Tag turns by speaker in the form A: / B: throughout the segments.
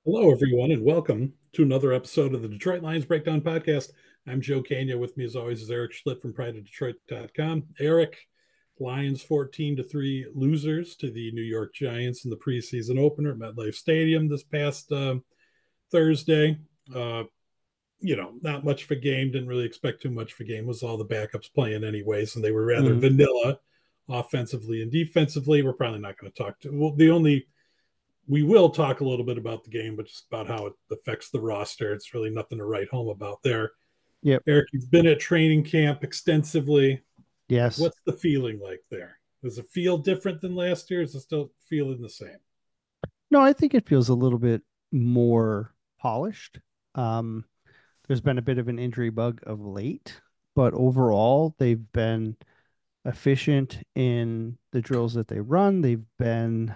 A: Hello, everyone, and welcome to another episode of the Detroit Lions Breakdown Podcast. I'm Joe Kania. With me, as always, is Eric Schlitt from PrideOfDetroit.com. Eric, Lions 14-3 losers to the New York Giants in the preseason opener at MetLife Stadium this past Thursday. Uh, not much of a game. Didn't really expect too much of a game. Was all the backups playing anyways, and they were rather
B: Mhm.
A: vanilla offensively and defensively. We're probably not going to talk to. Well, the only we will talk a little bit about the game, but just about how it affects the roster. It's really nothing to write home about there.
B: Yep.
A: Eric, you've been at training camp extensively.
B: Yes.
A: What's the feeling like there? Does it feel different than last year? Is it still feeling the same?
B: No, I think it feels a little bit more polished. Um, there's been a bit of an injury bug of late, but overall, they've been efficient in the drills that they run. They've been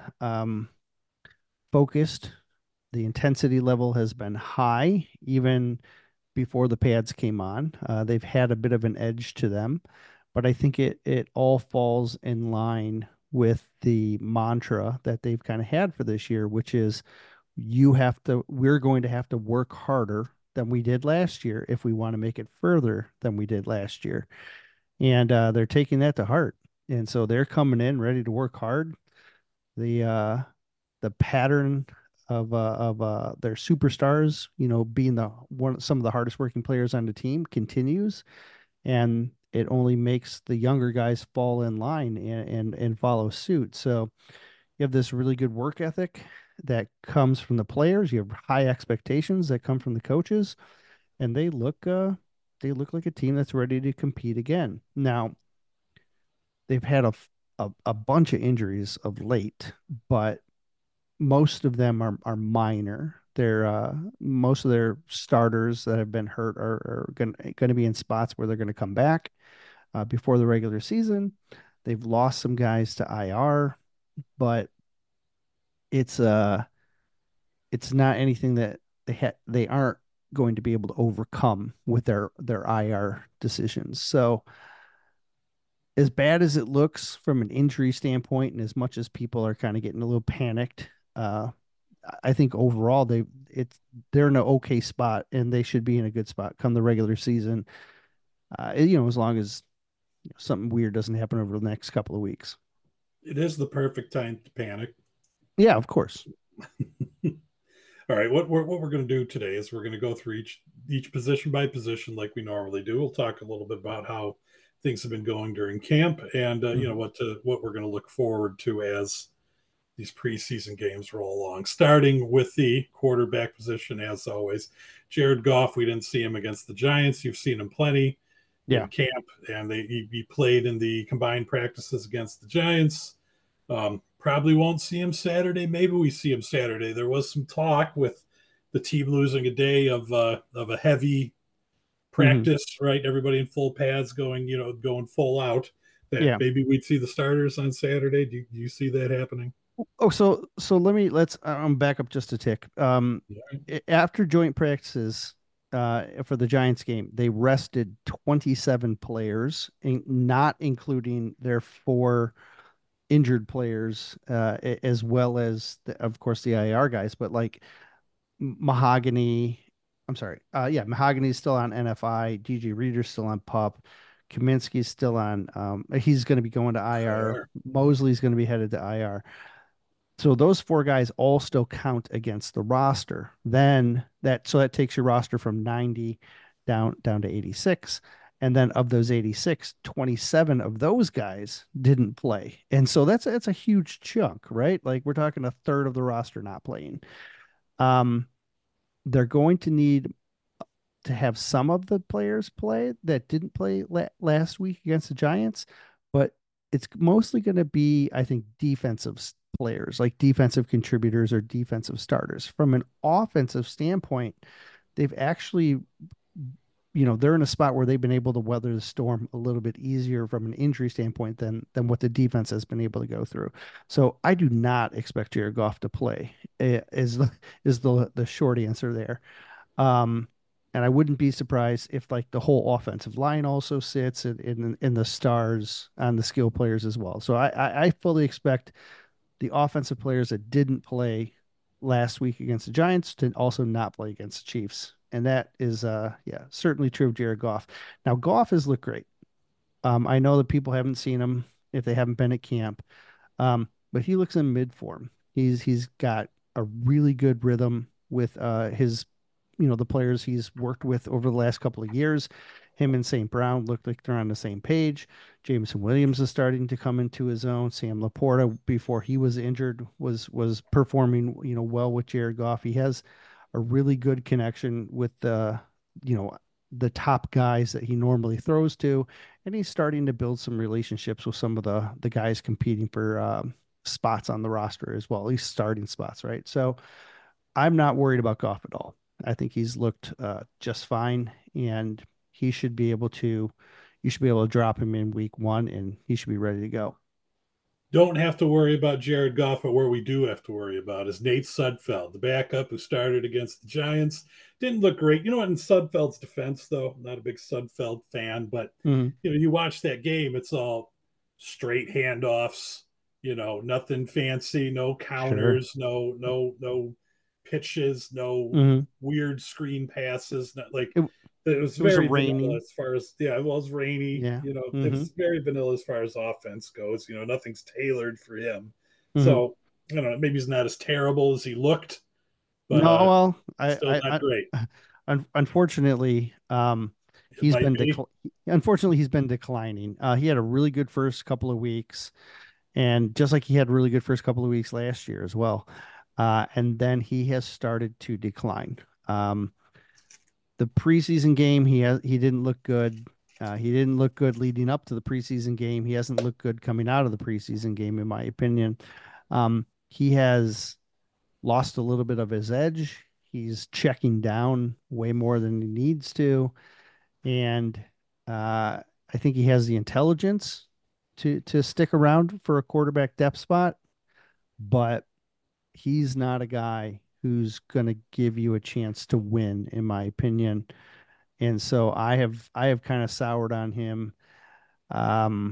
B: focused. The intensity level has been high, even before the pads came on. They've had a bit of an edge to them, but I think it all falls in line with the mantra that they've kind of had for this year, which is we're going to have to work harder than we did last year if we want to make it further than we did last year. And they're taking that to heart. And so they're coming in ready to work hard. The uh, the pattern of their superstars, being some of the hardest working players on the team continues, and it only makes the younger guys fall in line and follow suit. So you have this really good work ethic that comes from the players. You have high expectations that come from the coaches, and they look like a team that's ready to compete again. Now, they've had a bunch of injuries of late, but most of them are minor. They're most of their starters that have been hurt are going to be in spots where they're going to come back before the regular season. They've lost some guys to IR, but it's uh it's not anything that they aren't going to be able to overcome with their IR decisions. So as bad as it looks from an injury standpoint, and as much as people are kind of getting a little panicked, I think overall they're in an okay spot and they should be in a good spot come the regular season. As long as something weird doesn't happen over the next couple of weeks.
A: It is the perfect time to panic.
B: Yeah, of course.
A: All right, what we're going to do today is we're going to go through each position by position like we normally do. We'll talk a little bit about how things have been going during camp, and
B: Mhm.
A: what we're going to look forward to as these preseason games roll along. Starting with the quarterback position, as always, Jared Goff. We didn't see him against the Giants. You've seen him plenty
B: Yeah.
A: in camp, and he played in the combined practices against the Giants. Probably won't see him Saturday. Maybe we see him Saturday. There was some talk with the team losing a day of a heavy
B: Hmm.
A: practice, right? Everybody in full pads going full out. That
B: Yeah.
A: maybe we'd see the starters on Saturday. Do you see that happening?
B: Oh, so let's back up just a tick. After joint practices for the Giants game, they rested 27 players, not including their four injured players, as well as of course the IR guys, but like Mahogany. I'm sorry. Yeah, Mahogany's still on NFI. DJ Reader's still on PUP. Kaminsky's still on. He's going to be going to IR.
A: IR.
B: Mosley's going to be headed to IR. So those four guys all still count against the roster. That takes your roster from 90 down to 86. And then of those 86, 27 of those guys didn't play. And so that's a huge chunk, right? Like we're talking a third of the roster not playing. Um, they're going to need to have some of the players play that didn't play last week against the Giants, but it's mostly going to be, I think, defensive players, like defensive contributors or defensive starters. From an offensive standpoint, they've actually, they're in a spot where they've been able to weather the storm a little bit easier from an injury standpoint than what the defense has been able to go through. So I do not expect Jared Goff to play. Is the short answer there. Um, and I wouldn't be surprised if like the whole offensive line also sits in the stars on the skill players as well. So I fully expect the offensive players that didn't play last week against the Giants to also not play against the Chiefs. And that is yeah, certainly true of Jared Goff. Now Goff has looked great. I know that people haven't seen him if they haven't been at camp. But he looks in mid form. He's got a really good rhythm with his, the players he's worked with over the last couple of years. Him and St. Brown look like they're on the same page. Jameson Williams is starting to come into his own. Sam Laporta, before he was injured, was performing, well with Jared Goff. He has a really good connection with you know, the top guys that he normally throws to, and he's starting to build some relationships with some of the guys competing for spots on the roster as well, at least starting spots, right? So I'm not worried about Goff at all. I think he's looked just fine, and he should be able to. You should be able to drop him in week one, and he should be ready to go.
A: Don't have to worry about Jared Goff, but where we do have to worry about is Nate Sudfeld, the backup who started against the Giants. Didn't look great. You know what? In Sudfeld's defense, though, I'm not a big Sudfeld fan, but
B: Mm-hmm.
A: you watch that game, it's all straight handoffs. Nothing fancy, no
B: Sure.
A: counters, no pitches, no
B: Mm-hmm.
A: weird screen passes. Not like
B: It,
A: it was
B: it was a
A: very vanilla
B: raining.
A: as far as, yeah, it was rainy.
B: Yeah.
A: It
B: Mm-hmm.
A: was very vanilla as far as offense goes. Nothing's tailored for him.
B: Mm-hmm.
A: So I don't know, maybe he's not as terrible as he looked, but
B: No, well,
A: still not great.
B: unfortunately,
A: It might be.
B: he's been declining. He had a really good first couple of weeks, and just like he had a really good first couple of weeks last year as well. And then he has started to decline. Um, the preseason game, he didn't look good. He didn't look good leading up to the preseason game. He hasn't looked good coming out of the preseason game, in my opinion. He has lost a little bit of his edge. He's checking down way more than he needs to, and I think he has the intelligence to stick around for a quarterback depth spot, but he's not a guy who's going to give you a chance to win, in my opinion. And so I have kind of soured on him. Um,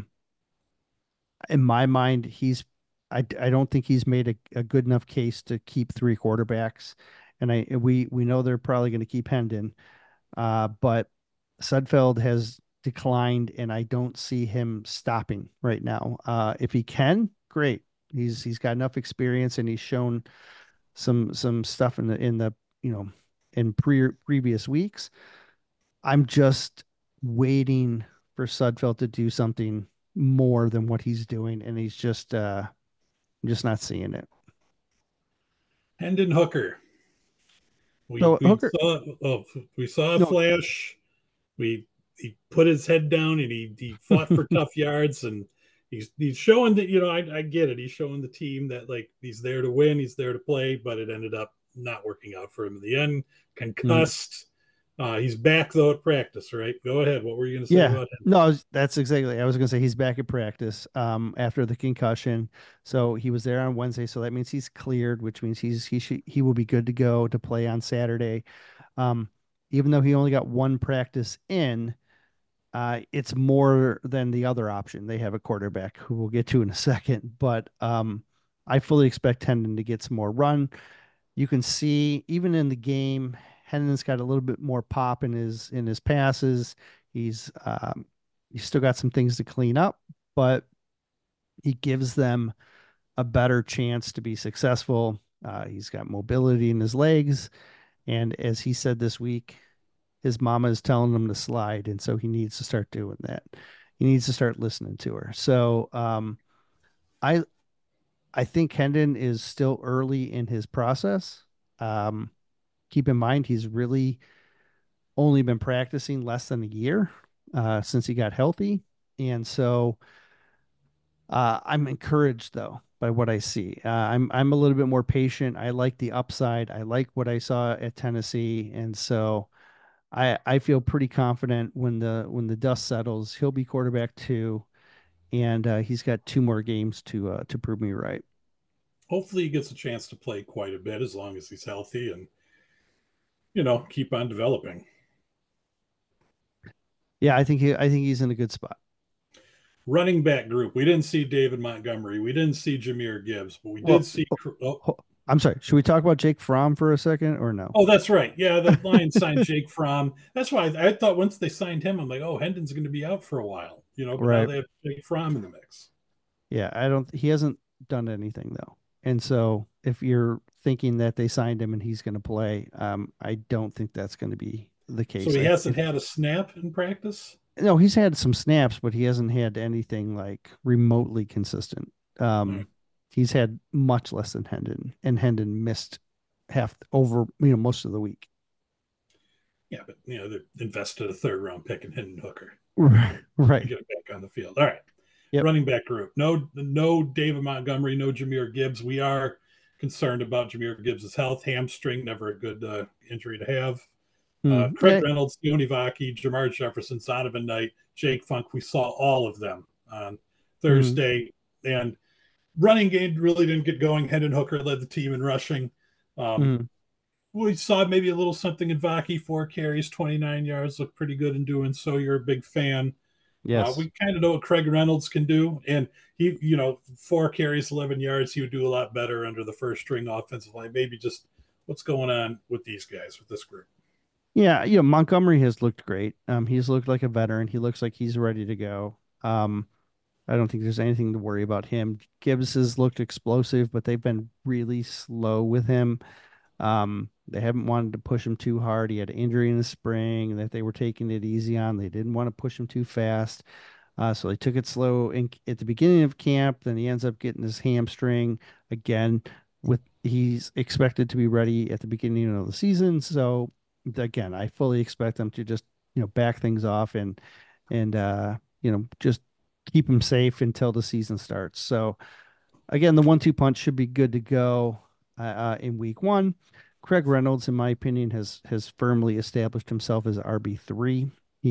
B: in my mind, I don't think he's made a good enough case to keep three quarterbacks. And we know they're probably going to keep Hendon, but Sudfeld has declined, and I don't see him stopping right now. If he can, great. He's got enough experience, and he's shown some stuff in the you know in previous weeks. I'm just waiting for Sudfeld to do something more than what he's doing, and he's just I'm just not seeing it.
A: Hendon Hooker. We
B: So
A: we
B: Hooker,
A: saw we saw a
B: no,
A: flash. We He put his head down and he fought for tough yards, and he's showing that, I get it. He's showing the team that, like, he's there to win, he's there to play, but it ended up not working out for him in the end.
B: mhm.
A: Concussed. He's back though at practice, right? Go ahead. What were you going to say
B: Yeah,
A: about him?
B: no, that's exactly. I was gonna say he's back at practice after the concussion, so he was there on Wednesday. So that means he's cleared, which means he will be good to go to play on Saturday. Um, even though he only got one practice in, it's more than the other option. They have a quarterback who we'll get to in a second, but I fully expect Hendon to get some more run. You can see even in the game, Hendon's got a little bit more pop in his passes. He's he's still got some things to clean up, but he gives them a better chance to be successful. He's got mobility in his legs, and as he said this week, his mama is telling him to slide, and so he needs to start doing that. He needs to start listening to her. So I I think Hendon is still early in his process. Um, keep in mind he's really only been practicing less than a year since he got healthy, and so I'm encouraged though by what I see. I'm a little bit more patient. I like the upside. I like what I saw at Tennessee, and so I feel pretty confident when the dust settles, he'll be quarterback two, and he's got two more games to prove me right.
A: Hopefully, he gets a chance to play quite a bit as long as he's healthy, and keep on developing.
B: Yeah, I think he's in a good spot.
A: Running back group. We didn't see David Montgomery. We didn't see Jameer Gibbs, but we did
B: Well,
A: see. Oh,
B: I'm sorry. Should we talk about Jake Fromm for a second or no?
A: Oh, that's right. Yeah, the Lions signed Jake Fromm. That's why I thought once they signed him, I'm like, oh, Hendon's going to be out for a while, but now
B: Right.
A: they have Jake Fromm in the mix.
B: Yeah, I don't. He hasn't done anything though, and so if you're thinking that they signed him and he's going to play, I don't think that's going to be the
A: So
B: case.
A: he
B: I
A: hasn't
B: if
A: had a snap in practice.
B: no, he's had some snaps, but he hasn't had anything like remotely consistent.
A: Right.
B: Um, he's had much less than Hendon, and Hendon missed half over, most of the week.
A: Yeah, but they invested a third round pick in Hendon Hooker to
B: Right.
A: get him back on the field. All right.
B: Yep.
A: Running back group. No David Montgomery, no Jahmyr Gibbs. We are concerned about Jahmyr Gibbs' health. Hamstring, never a good injury to have. Craig
B: Yeah.
A: Reynolds, Sione Vaki, Jamar Jefferson, Zonovan Knight, Jake Funk. We saw all of them on
B: Mm,
A: Thursday. And running game really didn't get going. Hendon Hooker led the team in rushing. Um,
B: mm,
A: we saw maybe a little something in Vaki, 4 carries, 29 yards, looked pretty good in doing so. You're a big fan.
B: yes.
A: We kind of know what Craig Reynolds can do, and he, 4 carries, 11 yards. He would do a lot better under the first string offensive line. Maybe just what's going on with these guys with this group.
B: Yeah, Montgomery has looked great. He's looked like a veteran. He looks like he's ready to go. I don't think there's anything to worry about him. Gibbs has looked explosive, but they've been really slow with him. They haven't wanted to push him too hard. He had an injury in the spring that they were taking it easy on. They didn't want to push him too fast. So they took it slow at the beginning of camp. Then he ends up getting his hamstring again. With he's expected to be ready at the beginning of the season. So again, I fully expect them to just back things off and just keep him safe until the season starts. So again, the 1-2 punch should be good to go in week one. Craig Reynolds, in my opinion, has firmly established himself as RB3.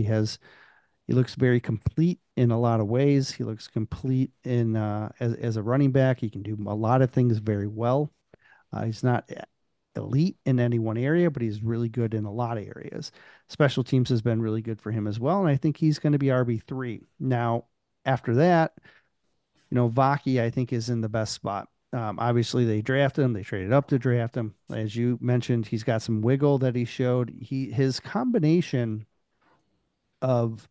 B: He looks very complete in a lot of ways. He looks complete in as a running back. He can do a lot of things very well. He's not elite in any one area, but he's really good in a lot of areas. Special teams has been really good for him as well, and I think he's going to be RB3. Now, after that, Vaki, I think, is in the best spot. Obviously, they drafted him. They traded up to draft him. As you mentioned, he's got some wiggle that he showed. His combination of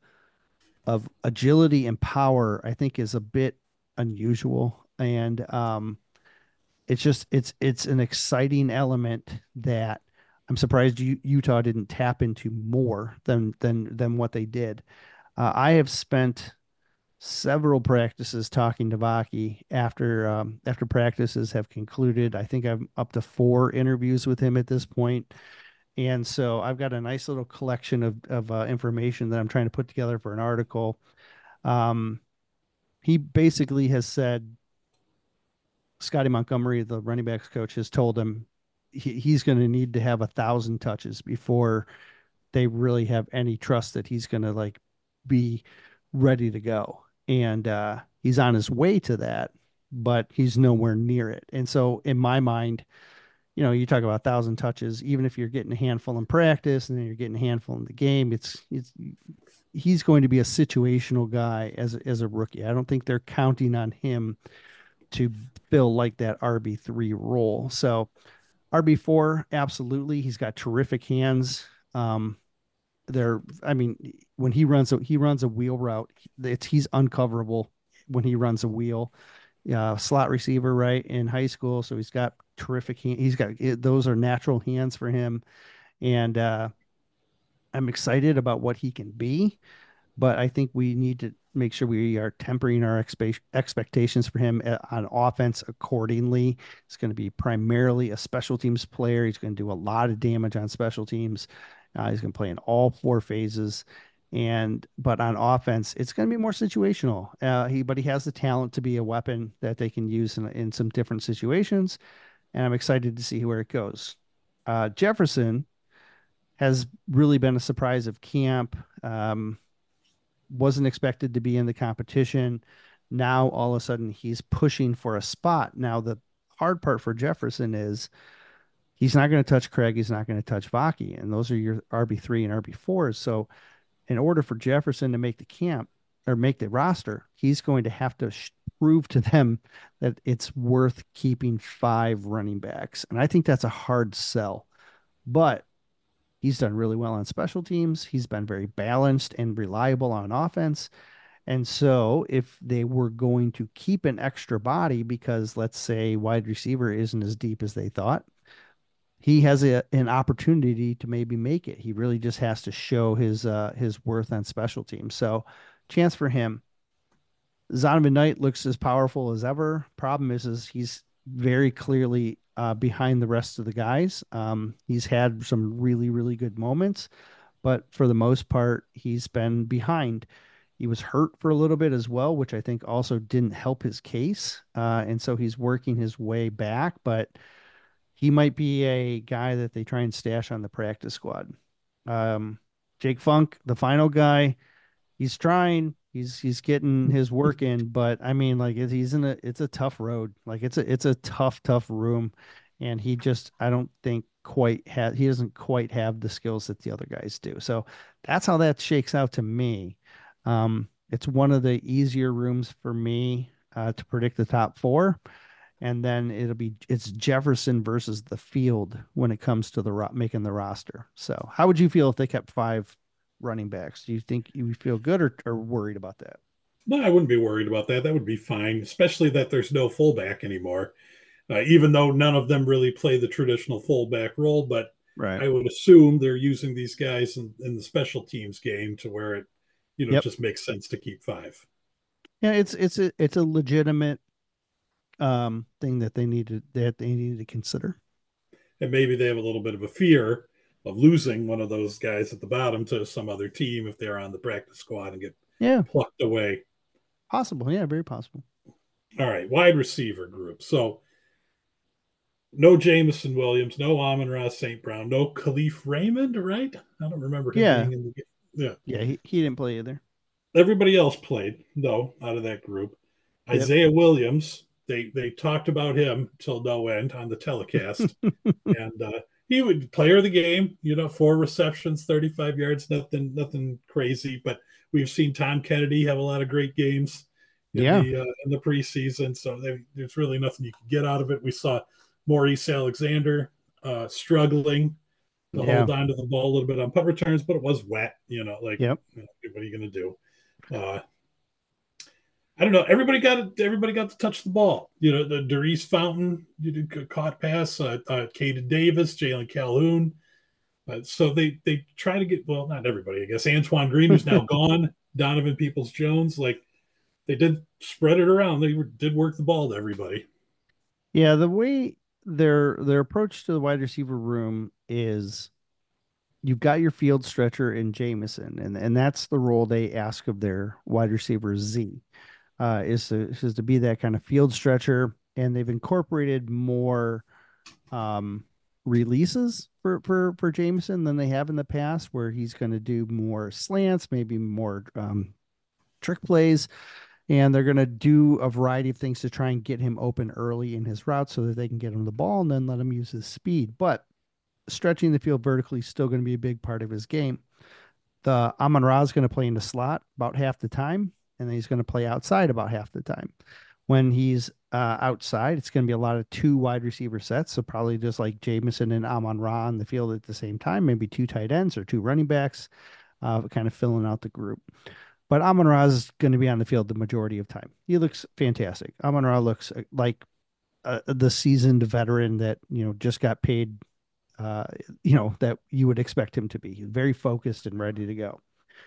B: agility and power, I think, is a bit unusual, and it's an exciting element that I'm surprised Utah didn't tap into more than what they did. I have spent several practices talking to Vaki after practices have concluded. I think I'm up to 4 interviews with him at this point. And so I've got a nice little collection of information that I'm trying to put together for an article. Um, he basically has said Scotty Montgomery, the running backs coach, has told him he's going to need to have 1,000 touches before they really have any trust that he's going to like be ready to go. And he's on his way to that, but he's nowhere near it. And so in my mind, you talk about 1,000 touches, even if you're getting a handful in practice and then you're getting a handful in the game, it's he's going to be a situational guy as a rookie. I don't think they're counting on him to fill like that RB3 role. So RB4, absolutely. He's got terrific hands. I mean, when he runs a wheel route, he's uncoverable when he runs a wheel. Slot receiver, right, in high school. So he's got terrific he's got those are natural hands for him. And I'm excited about what he can be, but I think we need to make sure we are tempering our expectations for him on offense accordingly. He's going to be primarily a special teams player. He's going to do a lot of damage on special teams. He's going to play in all 4 phases. But on offense, it's going to be more situational. But he has the talent to be a weapon that they can use in some different situations. And I'm excited to see where it goes. Jefferson has really been a surprise of camp. Wasn't expected to be in the competition. Now all of a sudden he's pushing for a spot. Now the hard part for Jefferson is he's not going to touch Craig. He's not going to touch Vaki, and those are your RB3 and RB4s. So in order for Jefferson to make the camp or make the roster, he's going to have to prove to them that it's worth keeping five running backs. And I think that's a hard sell. But he's done really well on special teams. He's been very balanced and reliable on offense. And so, if they were going to keep an extra body because, let's say, wide receiver isn't as deep as they thought, he has an opportunity to maybe make it. He really just has to show his worth on special teams. So, chance for him. Zonovan Knight looks as powerful as ever. Problem is he's very clearly behind the rest of the guys. He's had some really, really good moments, but for the most part, he's been behind. He was hurt for a little bit as well, which I think also didn't help his case. And so he's working his way back, but he might be a guy that they try and stash on the practice squad. Jake Funk, the final guy, he's trying. He's getting his work in, but I mean, like he's in a it's a tough road. Like it's a tough room, and he just I don't think he doesn't quite have the skills that the other guys do. So that's how that shakes out to me. It's one of the easier rooms for me to predict the top four, and then it's Jefferson versus the field when it comes to making the roster. So how would you feel if they kept five running backs? Do you think you would feel good or worried about that?
A: No, I wouldn't be worried about that. That would be fine, especially that there's no fullback anymore. Even though none of them really play the traditional fullback role, but
B: Right.
A: I would assume they're using these guys in the special teams game to where it,
B: Yep.
A: just makes sense to keep five.
B: Yeah, it's a legitimate thing that they need to consider.
A: And maybe they have a little bit of a fear of losing one of those guys at the bottom to some other team if they're on the practice squad and get
B: Yeah,
A: plucked away.
B: possible. Yeah, very possible.
A: All right, wide receiver group. So no Jameson Williams, no Amon-Ra St. Brown, no Khalif Raymond, right? I don't remember him
B: Yeah.
A: being in the game. Yeah.
B: Yeah, he didn't play either.
A: Everybody else played, though, out of that group.
B: Yep.
A: Isaiah Williams, they talked about him till no end on the telecast. And he would player of the game, 4 receptions, 35 yards, nothing crazy. But we've seen Tom Kennedy have a lot of great games
B: Yeah.
A: in the preseason, so there's really nothing you can get out of it. We saw Maurice Alexander struggling to
B: Yeah.
A: hold on to the ball a little bit on punt returns, but it was wet.
B: Yep.
A: What are you going to do? Uh, I don't know. Everybody got to touch the ball. The Darius Fountain, you did caught pass, Caden Davis, Jalen Calhoun. So they try to get, well, not everybody, I guess. Antoine Green, who's now gone, Donovan Peoples Jones, like they did spread it around. Did work the ball to everybody.
B: Yeah, the way their approach to the wide receiver room is you've got your field stretcher in Jameson, and that's the role they ask of their wide receiver Z, is to be that kind of field stretcher, and they've incorporated more um, releases for Jameson than they have in the past, where he's going to do more slants, maybe more trick plays, and they're going to do a variety of things to try and get him open early in his route so that they can get him the ball and then let him use his speed. But stretching the field vertically is still going to be a big part of his game. The Amon-Ra is going to play in the slot about half the time, and then he's going to play outside about half the time. When he's outside, it's going to be a lot of two wide receiver sets. So probably just like Jameson and Amon-Ra on the field at the same time, maybe two tight ends or two running backs, kind of filling out the group. But Amon-Ra is going to be on the field the majority of time. He looks fantastic. Amon-Ra looks like the seasoned veteran that just got paid. That you would expect him to be. He's very focused and ready to go.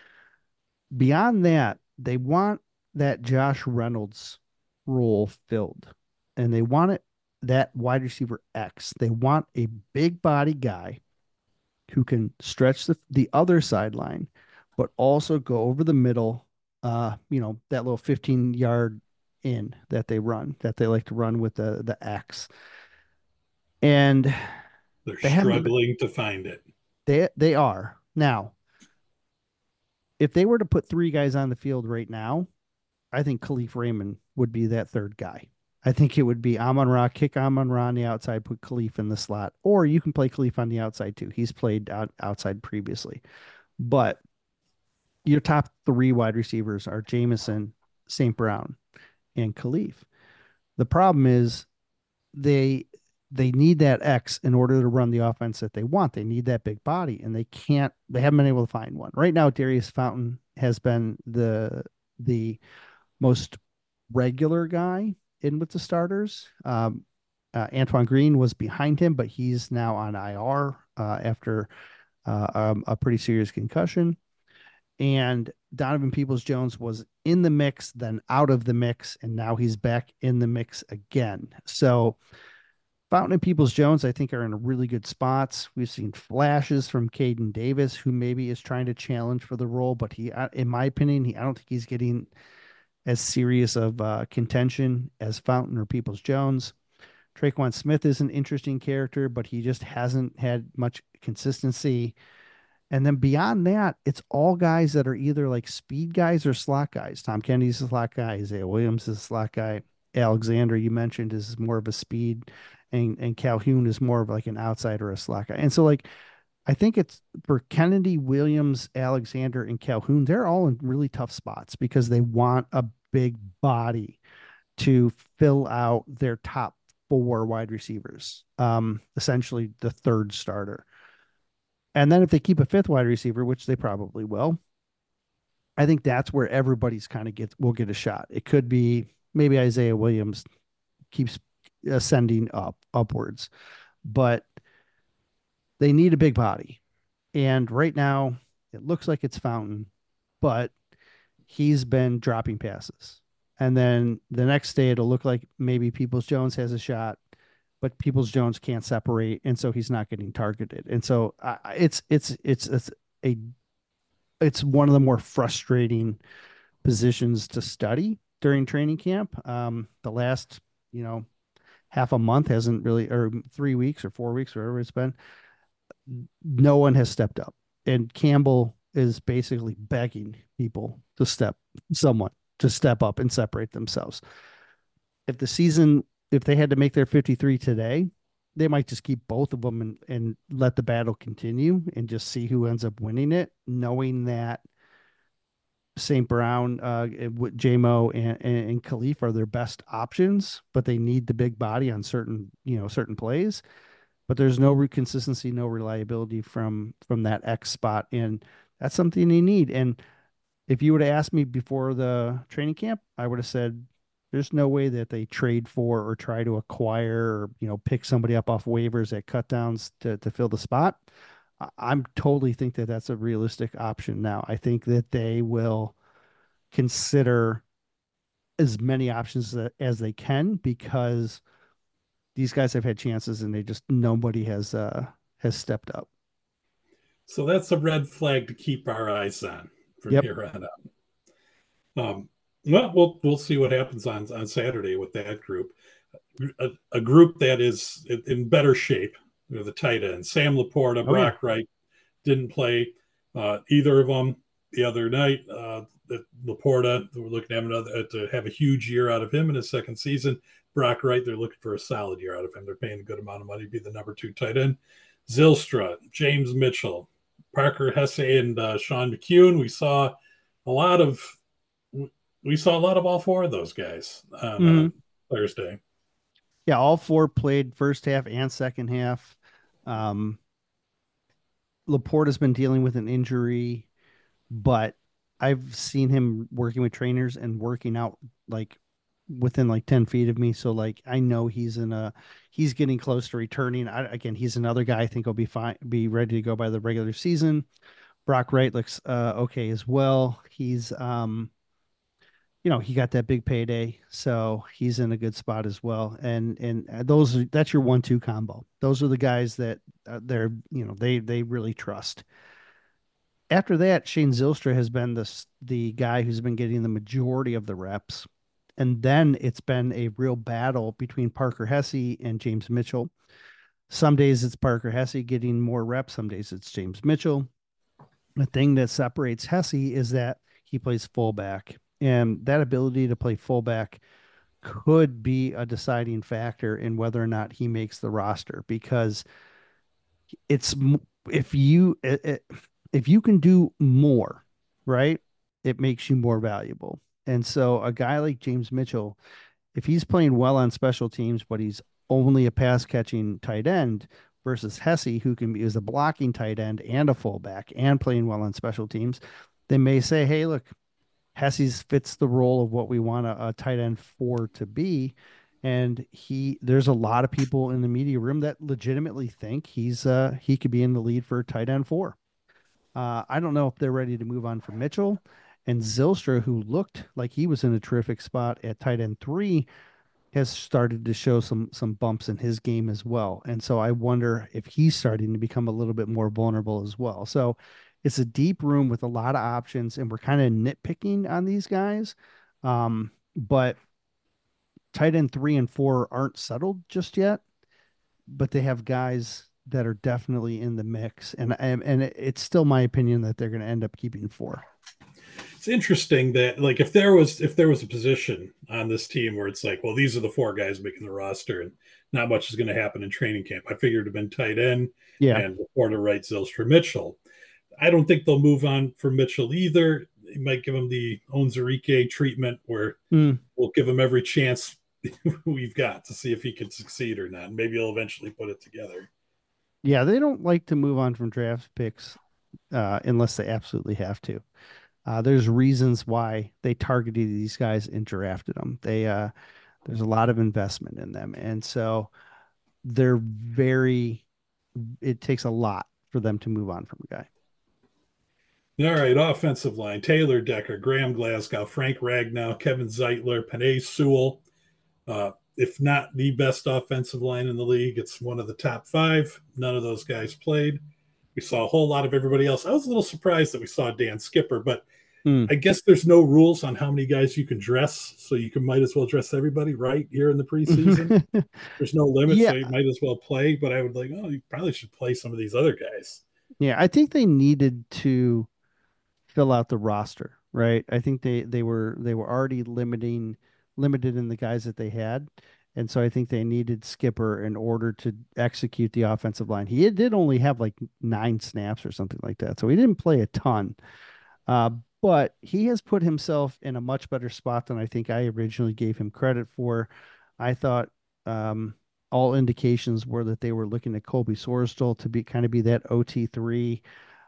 B: Beyond that, they want that Josh Reynolds role filled, and they want that wide receiver X. They want a big body guy who can stretch the other sideline, but also go over the middle. That little 15-yard in that they like to run with the X, and
A: They're
B: they haven't.
A: struggling to find it.
B: They are now. If they were to put three guys on the field right now, I think Khalif Raymond would be that third guy. I think it would be Amon-Ra, kick Amon-Ra on the outside, put Khalif in the slot, or you can play Khalif on the outside too. He's played outside previously. But your top three wide receivers are Jameson, St. Brown, and Khalif. The problem is they they need that X in order to run the offense that they want. They need that big body, and they haven't been able to find one. Right now, Darius Fountain has been the most regular guy in with the starters. Antoine Green was behind him, but he's now on IR after a pretty serious concussion. And Donovan Peoples Jones was in the mix, then out of the mix, and now he's back in the mix again. So Fountain and Peoples Jones, I think, are in really good spots. We've seen flashes from Caden Davis, who maybe is trying to challenge for the role, but in my opinion, I don't think he's getting as serious of contention as Fountain or Peoples Jones. Traquan Smith is an interesting character, but he just hasn't had much consistency. And then beyond that, it's all guys that are either like speed guys or slot guys. Tom Kennedy's a slot guy. Isaiah Williams is a slot guy. Alexander, you mentioned, is more of a speed, and Calhoun is more of like an outside or a slot guy. And so, like, I think it's for Kennedy, Williams, Alexander, and Calhoun, they're all in really tough spots because they want a big body to fill out their top four wide receivers, essentially the third starter. And then if they keep a fifth wide receiver, which they probably will, I think that's where everybody's kind of will get a shot. It could be maybe Isaiah Williams keeps ascending upwards, but they need a big body. And right now it looks like it's Fountain, but he's been dropping passes. And then the next day it'll look like maybe Peoples Jones has a shot, but Peoples Jones can't separate, and so he's not getting targeted. And so a it's one of the more frustrating positions to study during training camp. The last, you know, half a month hasn't really, or 3 weeks or 4 weeks, or whatever it's been, no one has stepped up. And Campbell is basically begging people to someone to step up and separate themselves. If the season, if they had to make their 53 today, they might just keep both of them and let the battle continue and just see who ends up winning it, knowing that St. Brown, JMO, and Khalif are their best options, but they need the big body on certain plays. But there's no consistency, no reliability from that X spot, and that's something you need. And if you would have asked me before the training camp, I would have said there's no way that they trade for or try to acquire or pick somebody up off waivers at cutdowns to fill the spot. I'm totally think that that's a realistic option now. I think that they will consider as many options as they can because these guys have had chances and they just nobody has stepped up.
A: So that's a red flag to keep our eyes on from
B: Yep.
A: here on out. We'll see what happens on Saturday with that group. A group that is in better shape. The tight end, Sam Laporta,
B: Oh yeah.
A: Brock Wright didn't play either of them the other night. Laporta, we're looking to have a huge year out of him in his second season. Brock Wright, they're looking for a solid year out of him. They're paying a good amount of money to be the number 2 tight end. Zylstra, James Mitchell, Parker Hesse, and Sean McCune. We saw a lot of all four of those guys on Thursday.
B: Yeah, all four played first half and second half. Um, Laporte has been dealing with an injury, but I've seen him working with trainers and working out like within like 10 feet of me. So like I know he's getting close to returning. Again, he's another guy I think will be fine, be ready to go by the regular season. Brock Wright looks okay as well. He's he got that big payday, so he's in a good spot as well. And that's your 1-2 combo. Those are the guys that they really trust. After that, Shane Zylstra has been the guy who's been getting the majority of the reps, and then it's been a real battle between Parker Hesse and James Mitchell. Some days it's Parker Hesse getting more reps. Some days it's James Mitchell. The thing that separates Hesse is that he plays fullback, and that ability to play fullback could be a deciding factor in whether or not he makes the roster because it's if you can do more, right, it makes you more valuable. And so a guy like James Mitchell, if he's playing well on special teams, but he's only a pass catching tight end versus Hesse, who can be is a blocking tight end and a fullback and playing well on special teams, they may say, hey, look, Hesse's fits the role of what we want a tight end for to be. And there's a lot of people in the media room that legitimately think he could be in the lead for tight end four. I don't know if they're ready to move on from Mitchell and Zylstra, who looked like he was in a terrific spot at tight end three, has started to show some bumps in his game as well. And so I wonder if he's starting to become a little bit more vulnerable as well. So it's a deep room with a lot of options, and we're kind of nitpicking on these guys. But tight end three and four aren't settled just yet, but they have guys that are definitely in the mix. And it's still my opinion that they're going to end up keeping four.
A: It's interesting that like if there was a position on this team where it's like, well, these are the four guys making the roster and not much is going to happen in training camp. I figured it'd have been tight end
B: Yeah.
A: and before to right Zylstra Mitchell. I don't think they'll move on from Mitchell either. They might give him the Onzarike treatment where we'll give him every chance we've got to see if he can succeed or not. Maybe he'll eventually put it together.
B: Yeah, they don't like to move on from draft picks unless they absolutely have to. There's reasons why they targeted these guys and drafted them. There's a lot of investment in them, and so they're very. It takes a lot for them to move on from a guy.
A: All right, offensive line: Taylor Decker, Graham Glasgow, Frank Ragnow, Kevin Zeitler, Penei Sewell. If not the best offensive line in the league, it's one of the top five. None of those guys played. We saw a whole lot of everybody else. I was a little surprised that we saw Dan Skipper, but I guess there's no rules on how many guys you can dress, so you might as well dress everybody right here in the preseason. There's no limit,
B: Yeah,
A: so you might as well play. But I would like, oh, you probably should play some of these other guys.
B: yeah. I think they needed to fill out the roster, right? I think they were already limited in the guys that they had. And so I think they needed Skipper in order to execute the offensive line. He did only have like 9 snaps or something like that. So he didn't play a ton. Uh, but he has put himself in a much better spot than I think I originally gave him credit for. I thought um, all indications were that they were looking at Colby Sorsdal to be kind of be that OT3.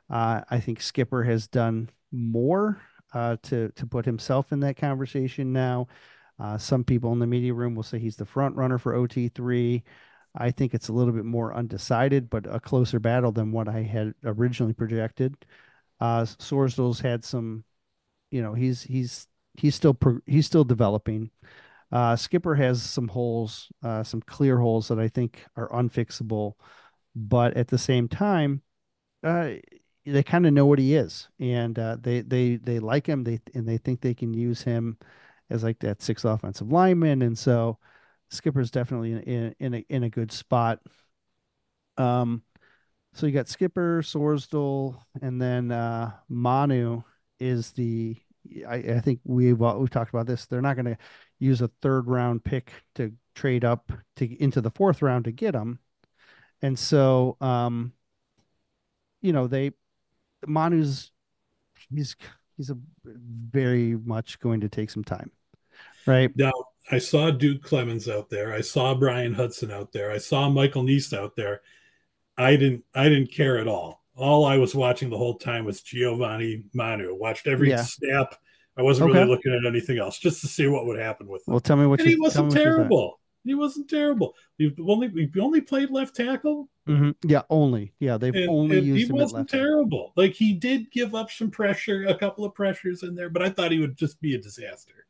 B: I think Skipper has done more to put himself in that conversation now. Some people in the media room will say he's the front runner for OT3. I think it's a little bit more undecided, but a closer battle than what I had originally projected. Sorsdal's had some, he's still developing. Skipper has some holes, some clear holes that I think are unfixable, but at the same time, uh, they kind of know what he is, and they like him. They think they can use him as like that sixth offensive lineman, and so Skipper's definitely in a good spot. Um, so you got Skipper, Sorsdal, and then Manu is the. I think we've talked about this. They're not going to use a third round pick to trade up to into the fourth round to get him, and so they Manu's he's he's a very much going to take some time, right?
A: Now, I saw Duke Clemens out there. I saw Brian Hudson out there. I saw Michael Neese out there. I didn't care at all. All I was watching the whole time was Giovanni Manu. Watched every
B: Yeah.
A: snap. I wasn't really
B: Okay.
A: looking at anything else, just to see what would happen with
B: Well,
A: him.
B: tell me what
A: And
B: you
A: he
B: tell me
A: wasn't
B: what you thought.
A: terrible. He wasn't terrible. We've only played left tackle,
B: Yeah, only. Yeah, they've only
A: and he
B: used him at
A: wasn't
B: left tackle.
A: terrible. Like he did give up some pressure, a couple of pressures in there, but I thought he would just be a disaster.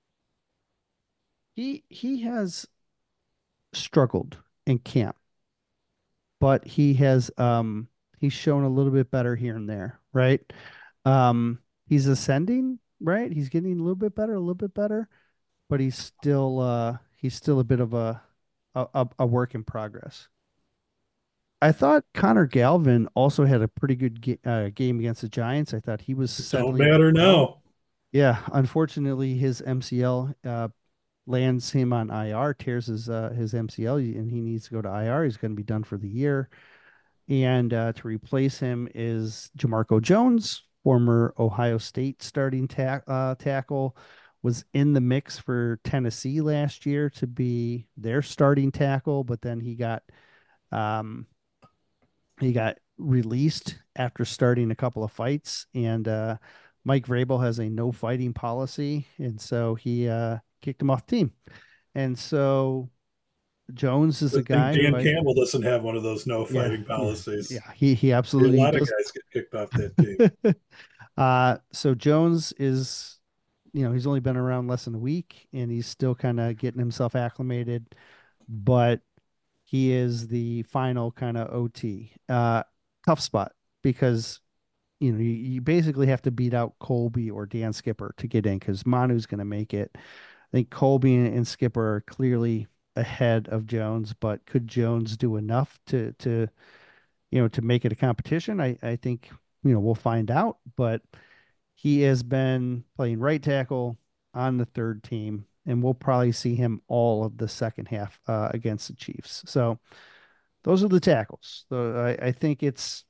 B: He has struggled in camp, but he's shown a little bit better here and there, right? He's ascending, right? He's getting a little bit better, but he's still a bit of a work in progress. I thought Connor Galvin also had a pretty good game against the Giants. I thought he was
A: It don't
B: settling
A: matter
B: well.
A: now.
B: Yeah, unfortunately, his MCL lands him on IR, tears his MCL, and he needs to go to IR. He's going to be done for the year. And to replace him is Jamarco Jones, former Ohio State starting tackle. was in the mix for Tennessee last year to be their starting tackle, but then um, he got released after starting a couple of fights, and Mike Vrabel has a no fighting policy, and so he kicked him off the team. And so Jones is
A: I
B: a
A: think
B: guy who
A: Dan
B: I
A: Campbell doesn't have one of those no
B: yeah
A: fighting
B: yeah
A: policies.
B: yeah he
A: A
B: absolutely
A: lot of
B: does.
A: guys get kicked off that team.
B: So Jones is, he's only been around less than a week, and he's still kind of getting himself acclimated, but he is the final kind of OT. Tough spot because you basically have to beat out Colby or Dan Skipper to get in because Manu's going to make it. I think Colby and Skipper are clearly ahead of Jones, but could Jones do enough to make it a competition? I think, we'll find out, but he has been playing right tackle on the third team, and we'll probably see him all of the second half against the Chiefs. So those are the tackles. So I think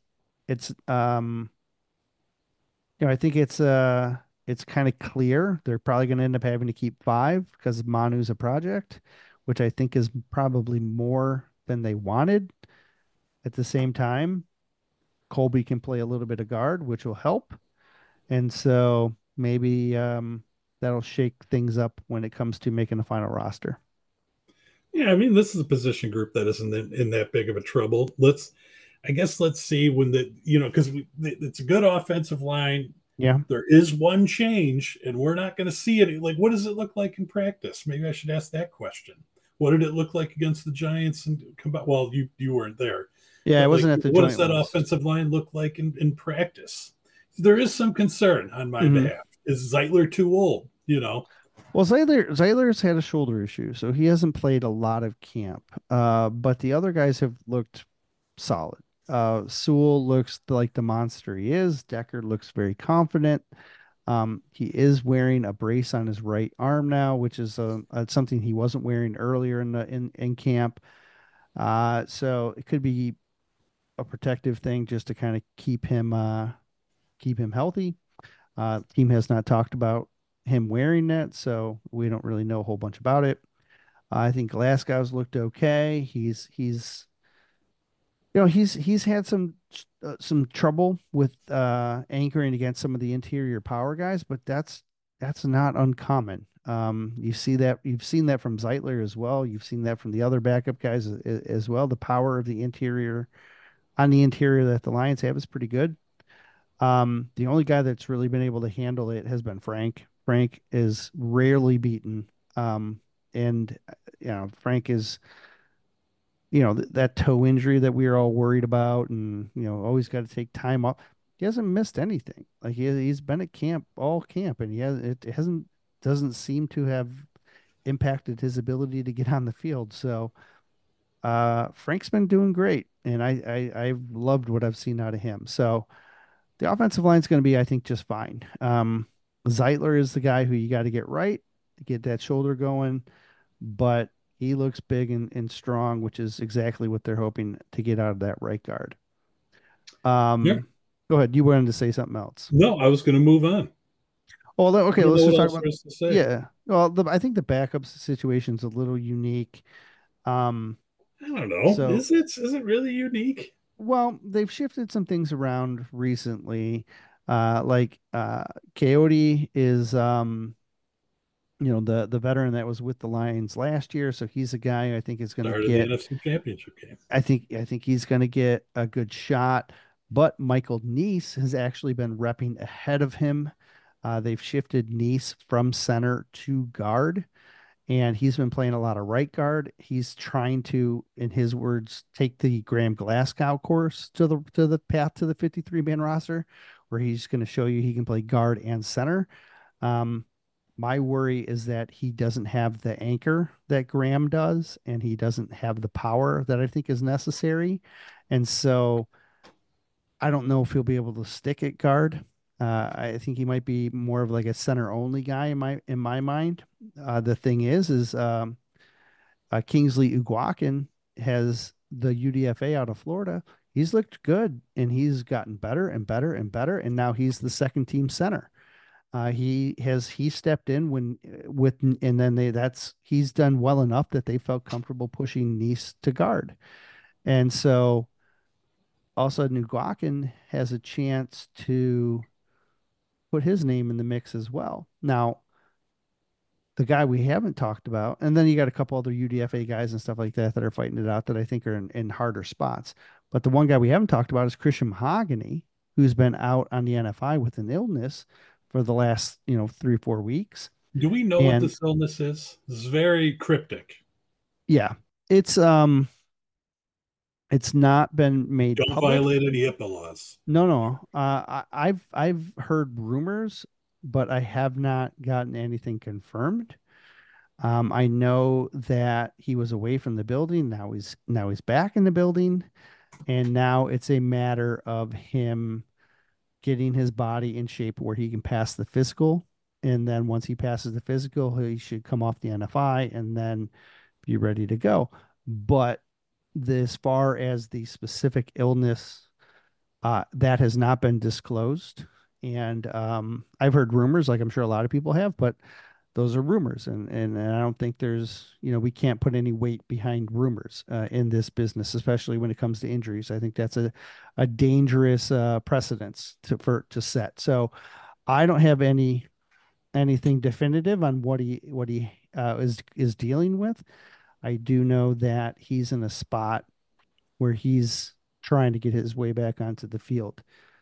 B: it's kind of clear they're probably going to end up having to keep five because Manu's a project, which I think is probably more than they wanted. At the same time, Colby can play a little bit of guard, which will help. And so maybe that'll shake things up when it comes to making the final roster.
A: Yeah, I mean, this is a position group that isn't in that big of a trouble. I guess, let's see when because it's a good offensive line.
B: Yeah.
A: There is one change, and we're not going to see it. Like, what does it look like in practice? Maybe I should ask that question. What did it look like against the Giants? And come back. Well, you weren't there,
B: Yeah, it
A: but like,
B: wasn't at the
A: what does
B: joint
A: that
B: ones.
A: offensive line look like in practice? There is some concern on my
B: Hmm.
A: behalf. Is Zeitler too old? You know,
B: Well, Zeiler's had a shoulder issue, so he hasn't played a lot of camp. But the other guys have looked solid. Sewell looks like the monster he is. Decker looks very confident. He is wearing a brace on his right arm now, which is something he wasn't wearing earlier in camp. So it could be a protective thing just to kind of keep him healthy. Team has not talked about him wearing that, so we don't really know a whole bunch about it. I think Glasgow's looked okay. He's had some trouble with anchoring against some of the interior power guys, but that's not uncommon. You've seen that from Zeitler as well. You've seen that from the other backup guys as well. The power of the interior on the interior that the Lions have is pretty good. The only guy that's really been able to handle it has been Frank. Frank is rarely beaten. And Frank is, that toe injury that we were all worried about and, always got to take time off. He hasn't missed anything. Like he's been at camp, all camp, and it hasn't, doesn't seem to have impacted his ability to get on the field. So, Frank's been doing great, and I've loved what I've seen out of him. So, the offensive line is going to be, I think, just fine. Zeitler is the guy who you got to get right to get that shoulder going, but he looks big and strong, which is exactly what they're hoping to get out of that right guard.
A: yeah.
B: Um, Go ahead. You wanted to say something else.
A: No, I was going to move on.
B: Oh,
A: I
B: okay.
A: don't
B: Let's
A: know
B: just
A: what
B: talk
A: else
B: about.
A: there is to say.
B: Yeah. Well, I think the backup situation's a little unique. Um,
A: I don't know.
B: so
A: Is it really unique?
B: Well, they've shifted some things around recently. Like Coyote is the veteran that was with the Lions last year, so he's a guy I think is going to
A: Started the
B: get
A: NFC Championship game.
B: I think he's going to get a good shot, but Michael Neese has actually been repping ahead of him. They've shifted Neese from center to guard, and he's been playing a lot of right guard. He's trying to, in his words, take the Graham Glasgow course to the path to the 53-man roster, where he's going to show you he can play guard and center. Um, my worry is that he doesn't have the anchor that Graham does, and he doesn't have the power that I think is necessary. And so I don't know if he'll be able to stick at guard. I think he might be more of like a center only guy in my mind. The thing is Kingsley Uguakin has the UDFA out of Florida. He's looked good and he's gotten better and better and better, and now he's the second team center. He stepped in when with and then he's done well enough that they felt comfortable pushing Nice to guard. And so all of a sudden Nguyen has a chance to put his name in the mix as well. Now, the guy we haven't talked about, and then you got a couple other UDFA guys and stuff like that that are fighting it out that I think are in harder spots. But the one guy we haven't talked about is Christian Mahogany, who's been out on the NFI with an illness for the last 3 or 4 weeks.
A: Do we know what
B: And
A: this illness is? This is very cryptic.
B: yeah, it's it's not been made
A: Don't
B: public.
A: violate any HIPAA laws.
B: No, no. I've heard rumors, but I have not gotten anything confirmed. I know that he was away from the building. Now he's back in the building, and now it's a matter of him getting his body in shape where he can pass the physical. And then once he passes the physical, he should come off the NFI and then be ready to go. But as far as the specific illness, that has not been disclosed. And I've heard rumors, like I'm sure a lot of people have, but those are rumors. And I don't think we can't put any weight behind rumors in this business, especially when it comes to injuries. I think that's a dangerous precedence to set. So I don't have anything definitive on what he is dealing with. I do know that he's in a spot where he's trying to get his way back onto the field.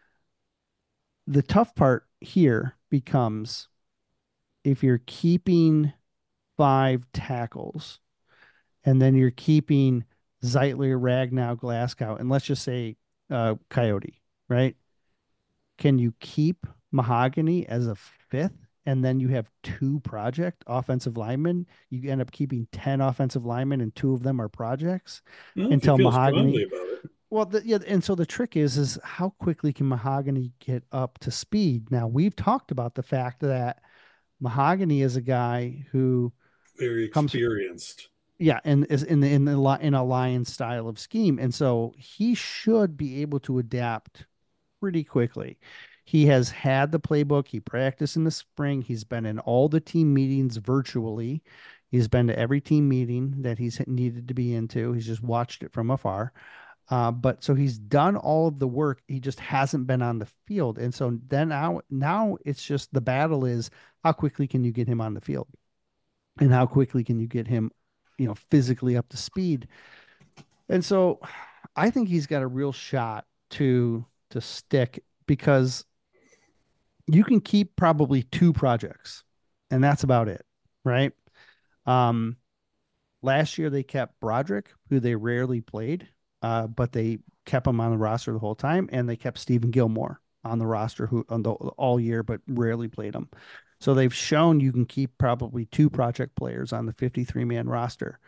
B: The tough part here becomes if you're keeping 5 tackles and then you're keeping Zeitler, Ragnow, Glasgow, and let's just say Coyote, right? Can you keep Mahogany as a fifth? And then you have 2 project offensive linemen. You end up keeping 10 offensive linemen, and 2 of them are projects
A: Well, if you
B: until
A: feel strongly
B: Mahogany.
A: about it.
B: Well, yeah, and so the trick is how quickly can Mahogany get up to speed? Now we've talked about the fact that Mahogany is a guy who
A: Very
B: comes,
A: experienced.
B: yeah, and is in a lion style of scheme, and so he should be able to adapt pretty quickly. He has had the playbook. He practiced in the spring. He's been in all the team meetings virtually. He's been to every team meeting that he's needed to be into. He's just watched it from afar. But so he's done all of the work. He just hasn't been on the field. And so then now it's just the battle is how quickly can you get him on the field and how quickly can you get him, physically up to speed. And so I think he's got a real shot to stick because you can keep probably 2 projects and that's about it. Right. Um, Last year they kept Broderick, who they rarely played, but they kept him on the roster the whole time, and they kept Stephen Gilmore on the roster all year, but rarely played him. So they've shown you can keep probably 2 project players on the 53-man roster.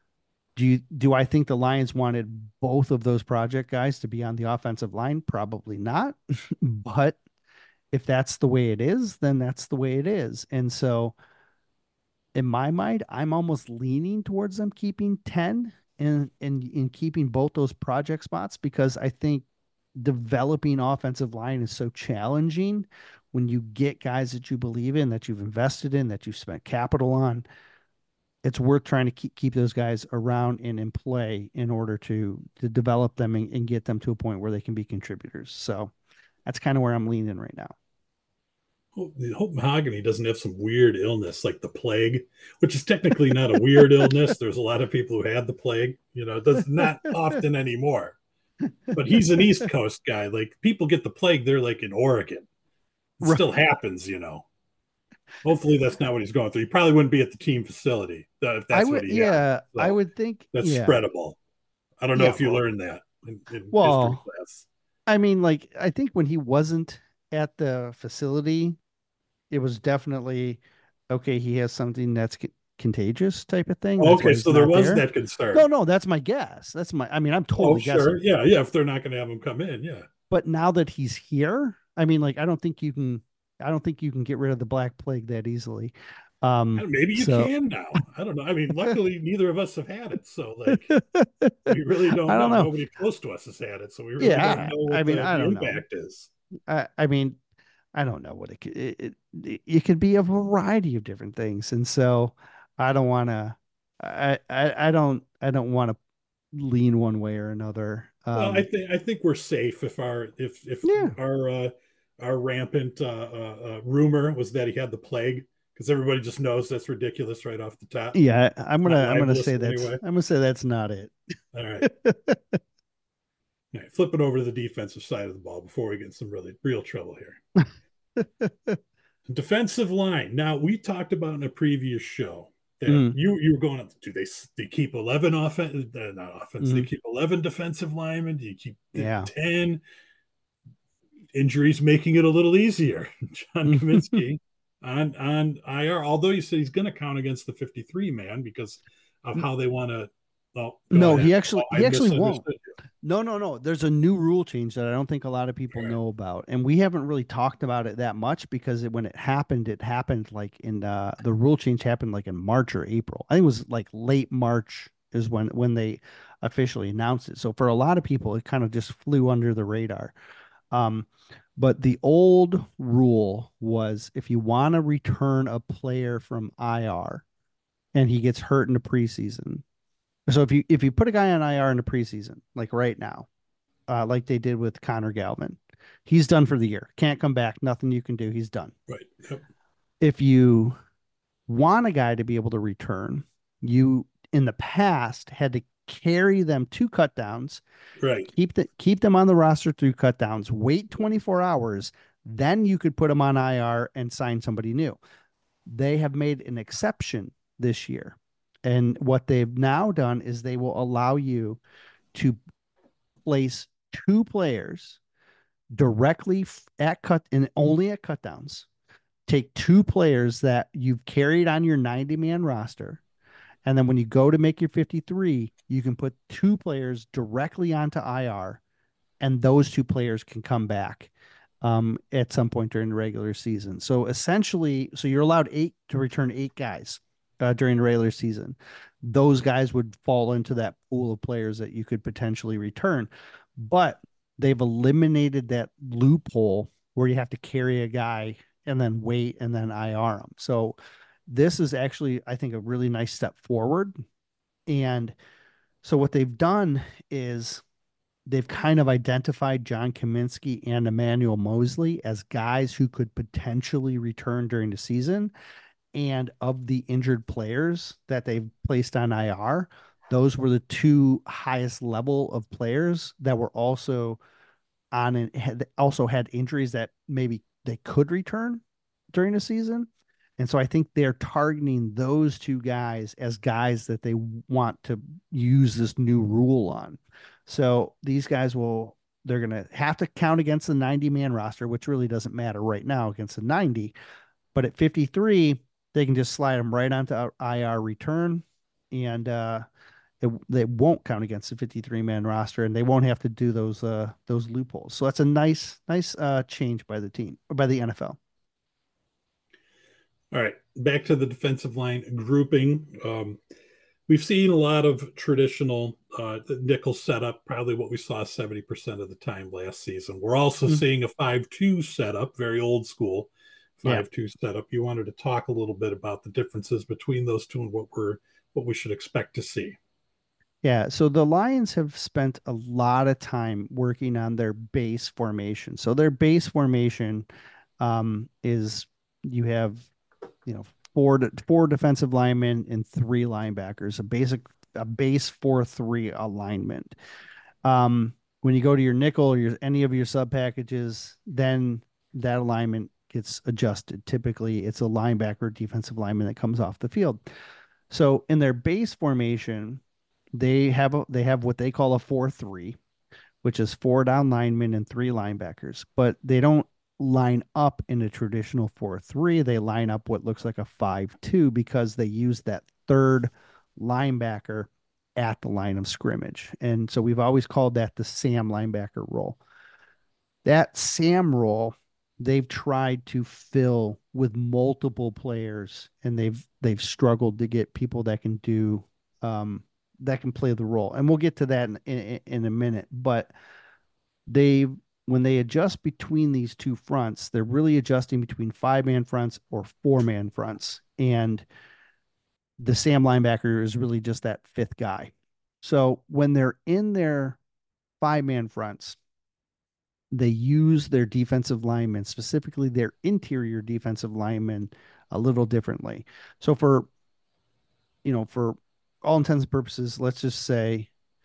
B: Do I think the Lions wanted both of those project guys to be on the offensive line? Probably not. But if that's the way it is, then that's the way it is. And so in my mind, I'm almost leaning towards them keeping 10 and keeping both those project spots because I think developing offensive line is so challenging when you get guys that you believe in, that you've invested in, that you've spent capital on. It's worth trying to keep those guys around and in play in order to develop them and get them to a point where they can be contributors. So that's kind of where I'm leaning right now.
A: Hope Mahogany doesn't have some weird illness like the plague, which is technically not a weird illness. There's a lot of people who had the plague. It does not often anymore. But he's an East Coast guy. Like people get the plague, they're like in Oregon. It
B: Right.
A: still happens. Hopefully that's not what he's going through. He probably wouldn't be at the team facility if
B: I
A: that's what
B: would,
A: he had.
B: yeah,
A: So
B: I would think,
A: that's
B: yeah,
A: spreadable. I don't know
B: yeah.
A: if you learned that in history
B: Well,
A: class.
B: I mean, like, I think when he wasn't at the facility, it was definitely okay. He has something that's contagious type of thing. That's why
A: Okay,
B: he's
A: so there
B: not
A: was
B: there.
A: that concern.
B: No, no, that's my guess. I mean, I'm
A: Oh,
B: totally
A: sure.
B: guessing.
A: Yeah, yeah. If they're not going to have him come in, yeah.
B: But now that he's here, I mean, like, I don't think you can get rid of the Black Plague that easily.
A: Maybe you
B: So
A: can now. I don't know. I mean, luckily neither of us have had it, so like
B: I
A: we really don't
B: don't
A: know.
B: know.
A: Nobody close to us has had it, so we really don't
B: Yeah,
A: know
B: I
A: what
B: mean,
A: the
B: I don't know.
A: impact is.
B: I mean, I don't know what it could be a variety of different things. And so I don't want to, I don't want to lean one way or another.
A: Well, I think we're safe if
B: Yeah.
A: our rampant rumor was that he had the plague, because everybody just knows that's ridiculous right off the top.
B: Yeah,
A: It's not
B: I'm gonna
A: libelous
B: say
A: in any way.
B: that's not it.
A: All right. All right, flipping over to the defensive side of the ball before we get in some really real trouble here. Defensive line. Now we talked about in a previous show that
B: Mm,
A: you were going, do they keep 11 offense, not offense, they
B: mm,
A: keep 11 defensive linemen? Do you keep
B: yeah.
A: 10? Injuries making it a little easier. John Kaminsky on IR, although you said he's going to count against the 53 man because of how they want to. Oh, go
B: No,
A: ahead. Oh, I
B: he actually won't.
A: misunderstood you.
B: No, no, no. There's a new rule change that I don't think a lot of people
A: All right.
B: know about, and we haven't really talked about it that much because when it happened like in the rule change happened like in March or April. I think it was like late March is when they officially announced it. So for a lot of people, it kind of just flew under the radar. Um, but the old rule was if you want to return a player from IR and he gets hurt in the preseason. So if you put a guy on IR in the preseason, like right now, like they did with Connor Galvin, he's done for the year. Can't come back. Nothing you can do. He's done.
A: Right. Yep.
B: If you want a guy to be able to return, you in the past had to carry them to cut downs,
A: Right.
B: keep them on the roster through cut downs, wait 24 hours, then you could put them on IR and sign somebody new. They have made an exception this year. And what they've now done is they will allow you to place two players directly at cut and only at cutdowns. Take two players that you've carried on your 90-man roster. And then when you go to make your 53, you can put two players directly onto IR, and those two players can come back at some point during the regular season. So essentially, so you're allowed eight to return eight guys during the regular season. Those guys would fall into that pool of players that you could potentially return, but they've eliminated that loophole where you have to carry a guy and then wait and then IR them. So this is actually, I think, a really nice step forward. And so what they've done is they've kind of identified John Kaminsky and Emmanuel Mosley as guys who could potentially return during the season. And of the injured players that they've placed on IR, those were the two highest level of players that were also on and had also had injuries that maybe they could return during the season. And so I think they're targeting those two guys as guys that they want to use this new rule on. So these guys they're going to have to count against the 90-man roster, which really doesn't matter right now against the 90. But at 53, they can just slide them right onto IR return, and they won't count against the 53-man roster, and they won't have to do those loopholes. So that's a nice change by the team or by the NFL.
A: All right. Back to the defensive line grouping. We've seen a lot of traditional nickel setup, probably what we saw 70% of the time last season. We're also
B: Mm,
A: seeing a 5-2 setup, very old school
B: yeah.
A: 5-2 setup. You wanted to talk a little bit about the differences between those two and what we should expect to see.
B: Yeah, so the Lions have spent a lot of time working on their base formation. So their base formation is you have, you know, four defensive linemen and three linebackers, a base 4-3 alignment. When you go to your nickel or any of your sub packages, then that alignment gets adjusted. Typically, it's a linebacker, defensive lineman that comes off the field. So in their base formation, they have what they call a 4-3, which is four down linemen and three linebackers, but they don't line up in a traditional 4-3. They line up what looks like a 5-2 because they use that third linebacker at the line of scrimmage. And so we've always called that the Sam linebacker role. That Sam role they've tried to fill with multiple players, and they've struggled to get people that can do that can play the role. And we'll get to that in a minute. But they when they adjust between these two fronts, they're really adjusting between 5-man fronts or 4-man fronts. And the Sam linebacker is really just that fifth guy. So when they're in their 5-man fronts, they use their defensive linemen, specifically their interior defensive linemen, a little differently. So for all intents and purposes, let's just say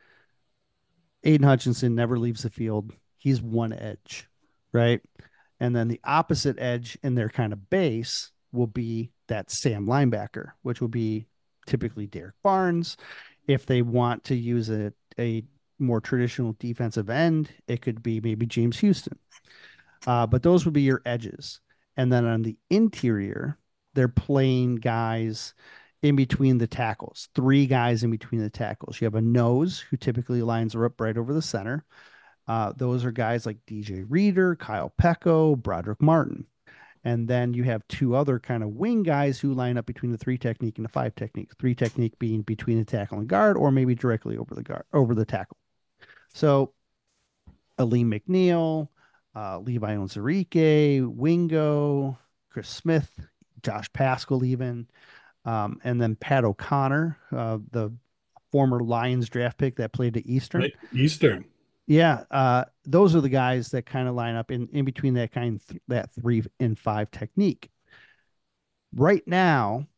B: Aiden Hutchinson never leaves the field. He's one edge, right? And then the opposite edge in their kind of base will be that Sam linebacker, which will be typically Derek Barnes. If they want to use a more traditional defensive end, it could be maybe James Houston. But those would be your edges. And then on the interior, they're playing guys in between the tackles, three guys in between the tackles. You have a nose who typically lines up right over the center. Those are guys like DJ Reader, Kyle Pecco, Broderick Martin. And then you have two other kind of wing guys who line up between the 3 technique and the 5 technique. 3 technique being between the tackle and guard, or maybe directly over the tackle. So Aleem McNeil, Levi Onwuzurike, Wingo, Chris Smith, Josh Paschal even, and then Pat O'Connor, the former Lions draft pick that played at Eastern.
A: Right. Eastern.
B: Yeah, those are the guys that kind of line up in between that 3 and 5 technique. Right now,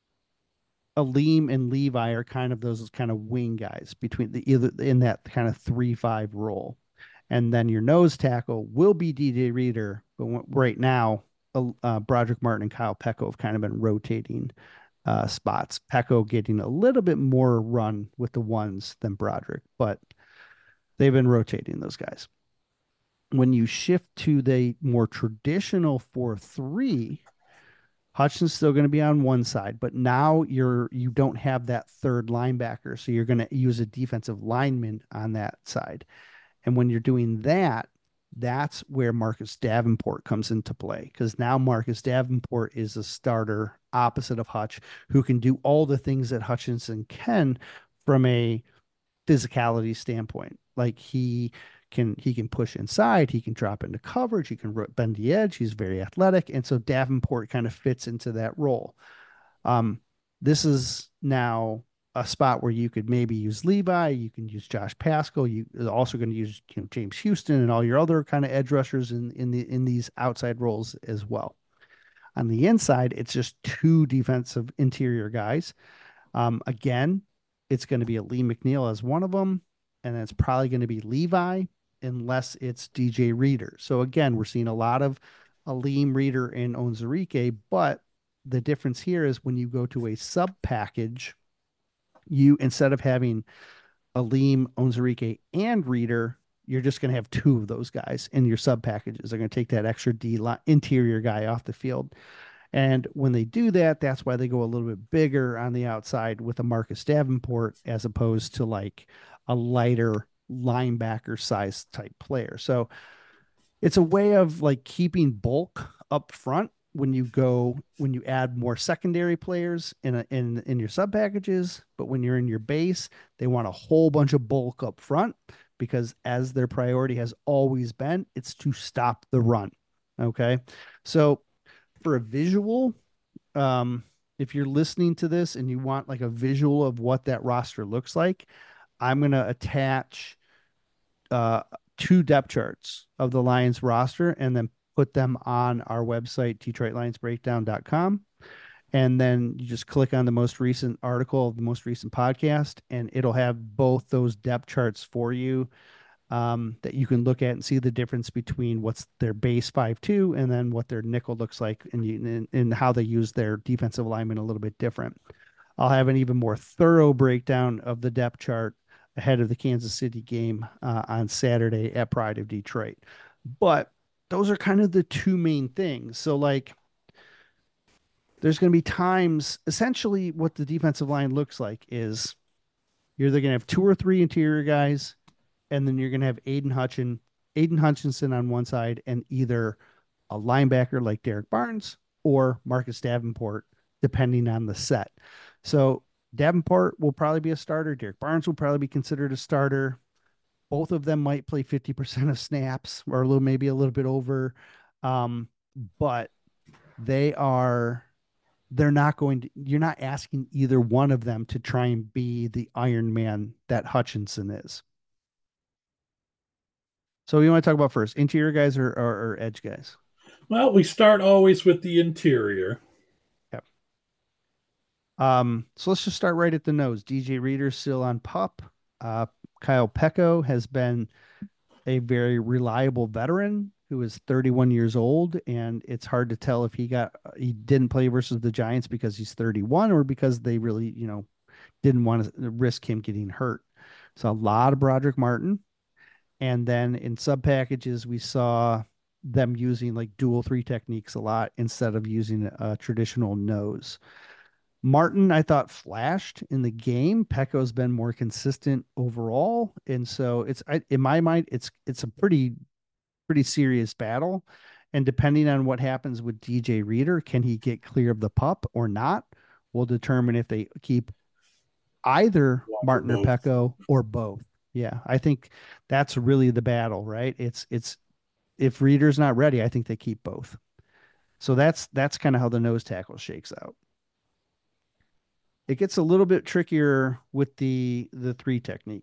B: Aleem and Levi are kind of those kind of wing guys between either in that kind of 3-5 role. And then your nose tackle will be DJ Reader, but right now, Broderick Martin and Kyle Pecco have kind of been rotating spots. Pecco getting a little bit more run with the ones than Broderick, but they've been rotating those guys. When you shift to the more traditional 4-3, Hutchinson's still going to be on one side, but now you don't have that third linebacker, so you're going to use a defensive lineman on that side. And when you're doing that, that's where Marcus Davenport comes into play, because now Marcus Davenport is a starter opposite of Hutch, who can do all the things that Hutchinson can from a physicality standpoint. Like he can push inside, he can drop into coverage, he can bend the edge, he's very athletic, and so Davenport kind of fits into that role. This is now a spot where you could maybe use Levi, you can use Josh Paschal, you are also going to use James Houston and all your other kind of edge rushers in these outside roles as well. On the inside, it's just 2 defensive interior guys. Again, it's going to be Aleem McNeil as one of them, and then it's probably going to be Levi unless it's DJ Reader. So again, we're seeing a lot of Aleem, Reader, and Onwuzurike, but the difference here is when you go to a sub package, you, instead of having Aleem, Onwuzurike, and Reader, you're just going to have 2 of those guys in your sub packages. They're going to take that extra interior guy off the field. And when they do that, that's why they go a little bit bigger on the outside with a Marcus Davenport as opposed to like a lighter linebacker size type player. So it's a way of like keeping bulk up front when you add more secondary players in your sub packages, but when you're in your base, they want a whole bunch of bulk up front, because as their priority has always been, it's to stop the run. Okay. So for a visual, if you're listening to this and you want like a visual of what that roster looks like, I'm going to attach 2 depth charts of the Lions roster and then put them on our website, DetroitLionsBreakdown.com. And then you just click on the most recent article of the most recent podcast, and it'll have both those depth charts for you, that you can look at and see the difference between what's their base 5-2 and then what their nickel looks like, and how they use their defensive alignment a little bit different. I'll have an even more thorough breakdown of the depth chart ahead of the Kansas City game on Saturday at Pride of Detroit. But those are kind of the 2 main things. So like, there's going to be times, essentially what the defensive line looks like is you're either going to have 2 or 3 interior guys, and then you're going to have Aiden Hutchinson on one side, and either a linebacker like Derek Barnes or Marcus Davenport, depending on the set. So Davenport will probably be a starter. Derek Barnes will probably be considered a starter. Both of them might play 50% of snaps or a little, maybe a little bit over. Um, but they are, they're not going to, you're not asking either one of them to try and be the Iron Man that Hutchinson is. So you want to talk about first interior guys or edge guys?
A: Well, we start always with the interior.
B: Yep. So let's just start right at the nose. DJ Reader still on pup. Uh, Kyle Pecco has been a very reliable veteran who is 31 years old, and it's hard to tell if he didn't play versus the Giants because he's 31 or because they really, didn't want to risk him getting hurt. So a lot of Broderick Martin. And then in sub packages, we saw them using like dual three techniques a lot instead of using a traditional nose. Martin, I thought flashed in the game. Pecco's been more consistent overall, and so in my mind, it's a pretty serious battle. And depending on what happens with DJ Reader, can he get clear of the pup or not? Will determine if they keep either
A: Or
B: Martin or
A: both.
B: Pecco or both. Yeah, I think that's really the battle, right? It's if Reader's not ready, I think they keep both. So that's kind of how the nose tackle shakes out. It gets a little bit trickier with the three technique.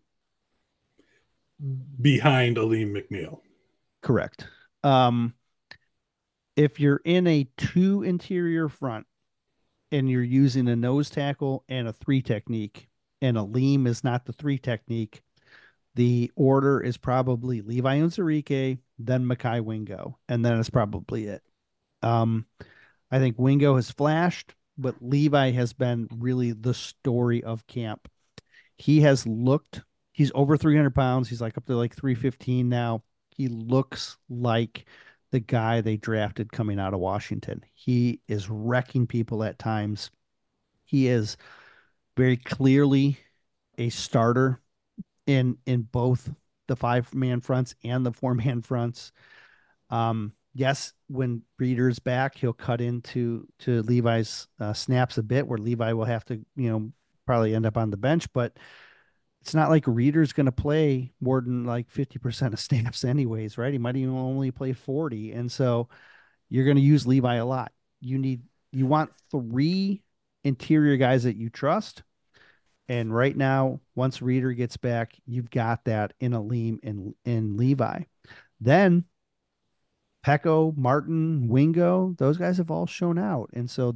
A: Behind Aleem McNeil.
B: Correct. Um, if you're in a two interior front and you're using a nose tackle and a three technique, and a leam is not the three technique, the order is probably Levi Onwuzurike, then Mekhi Wingo, and then it's probably it. Um, I think Wingo has flashed, but Levi has been really the story of camp. He has looked, he's over 300 pounds. He's like up to like 315 now. He looks like the guy they drafted coming out of Washington. He is wrecking people at times. He is very clearly a starter in both the five-man fronts and the four-man fronts. Yes, when Reader's back, he'll cut into to Levi's snaps a bit, where Levi will have to, probably end up on the bench. But it's not like Reader's going to play more than like 50% of snaps, anyways, right? He might even only play 40, and so you're going to use Levi a lot. You want three interior guys that you trust. And right now, once Reader gets back, you've got that in Aleem and in Levi. Then Pecco, Martin, Wingo, those guys have all shown out, and so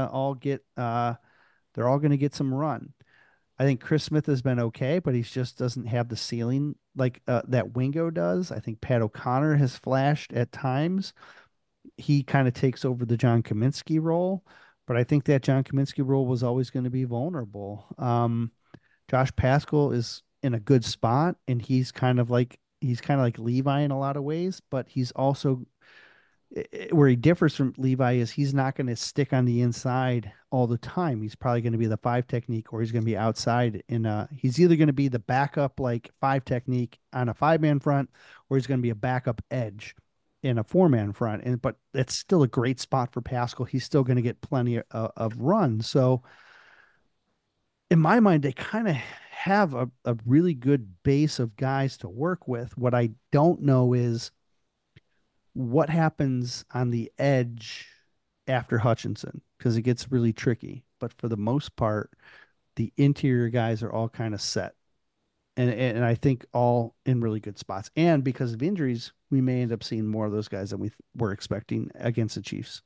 B: they're all gonna get some run. I think Chris Smith has been okay, but he just doesn't have the ceiling like that Wingo does. I think Pat O'Connor has flashed at times. He kind of takes over the John Kaminsky role, but I think that John Kaminsky role was always going to be vulnerable. Josh Pascal is in a good spot, and he's kind of like Levi in a lot of ways, but he's also where he differs from Levi is he's not going to stick on the inside all the time. He's probably going to be the five technique, or he's going to be outside he's either going to be the backup like five technique on a five-man front, or he's going to be a backup edge in a four-man front. But it's still a great spot for Pascal. He's still going to get plenty of run. So in my mind, they kind of have a really good base of guys to work with. What I don't know is what happens on the edge after Hutchinson, because it gets really tricky. But for the most part, the interior guys are all kind of set. And I think all in really good spots. And because of injuries, we may end up seeing more of those guys than we were expecting against the Chiefs.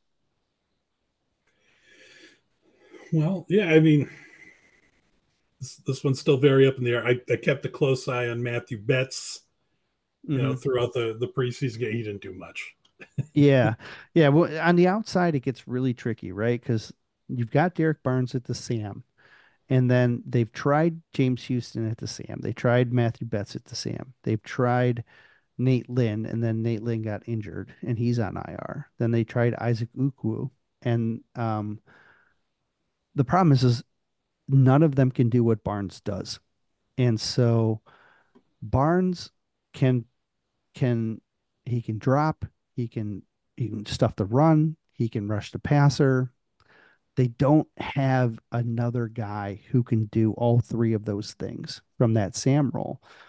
A: Well, yeah, I mean, this one's still very up in the air. I kept a close eye on Matthew Betts,
B: Mm-hmm.
A: throughout the preseason game. He didn't do much.
B: Yeah. Yeah. Well, on the outside, it gets really tricky, right? Because you've got Derek Barnes at the Sam, and then they've tried James Houston at the Sam. They tried Matthew Betts at the Sam. They've tried Nate Lynn, and then Nate Lynn got injured, and he's on IR. Then they tried Isaac Ukwu, and the problem is none of them can do what Barnes does, and so Barnes can can he can drop, he can stuff the run, he can rush the passer. They don't have another guy who can do all three of those things from that Sam role.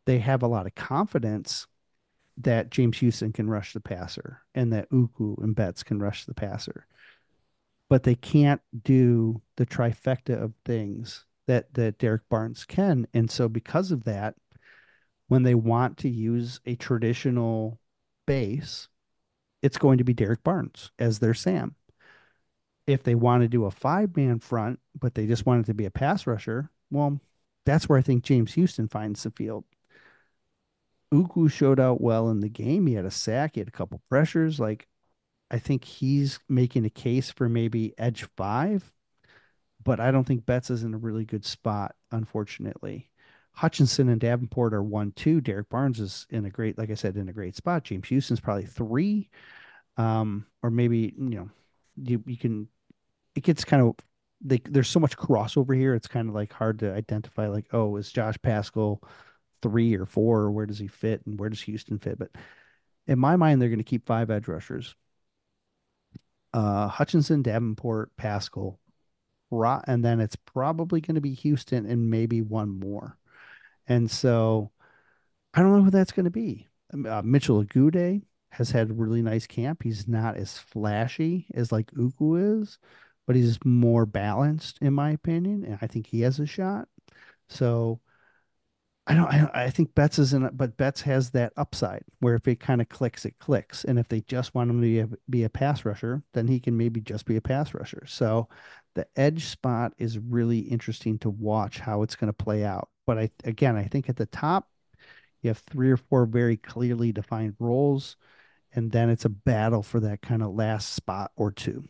B: they have a lot of confidence that James Houston can rush the passer and that Uku and Betts can rush the passer, but they can't do the trifecta of things that Derek Barnes can. And so because of that, when they want to use a traditional base, it's going to be Derek Barnes as their Sam. If they want to do a 5-man front, but they just want it to be a pass rusher, well, that's where I think James Houston finds the field. Uku showed out well in the game. He had a sack, he had a couple pressures. Like, I think he's making a case for maybe edge five, but I don't think Betts is in a really good spot, unfortunately. Hutchinson and Davenport are 1, 2. Derek Barnes is in a great, like I said, in a great spot. James Houston's probably 3. Or maybe, you can, it gets kind of, there's so much crossover here. It's kind of like hard to identify, like, oh, is Josh Pascal 3 or 4, or where does he fit and where does Houston fit? But in my mind, they're going to keep 5 edge rushers. Hutchinson, Davenport, Pascal, and then it's probably going to be Houston and maybe one more. And so I don't know who that's going to be. Mitchell Agude has had a really nice camp. He's not as flashy as like Uku is, but he's more balanced in my opinion, and I think he has a shot. So I think Betts is in it, but Betts has that upside where if it kind of clicks, it clicks. And if they just want him to be a pass rusher, then he can maybe just be a pass rusher. So the edge spot is really interesting to watch how it's going to play out. But I think at the top, you have 3 or 4 very clearly defined roles, and then it's a battle for that kind of last spot or two.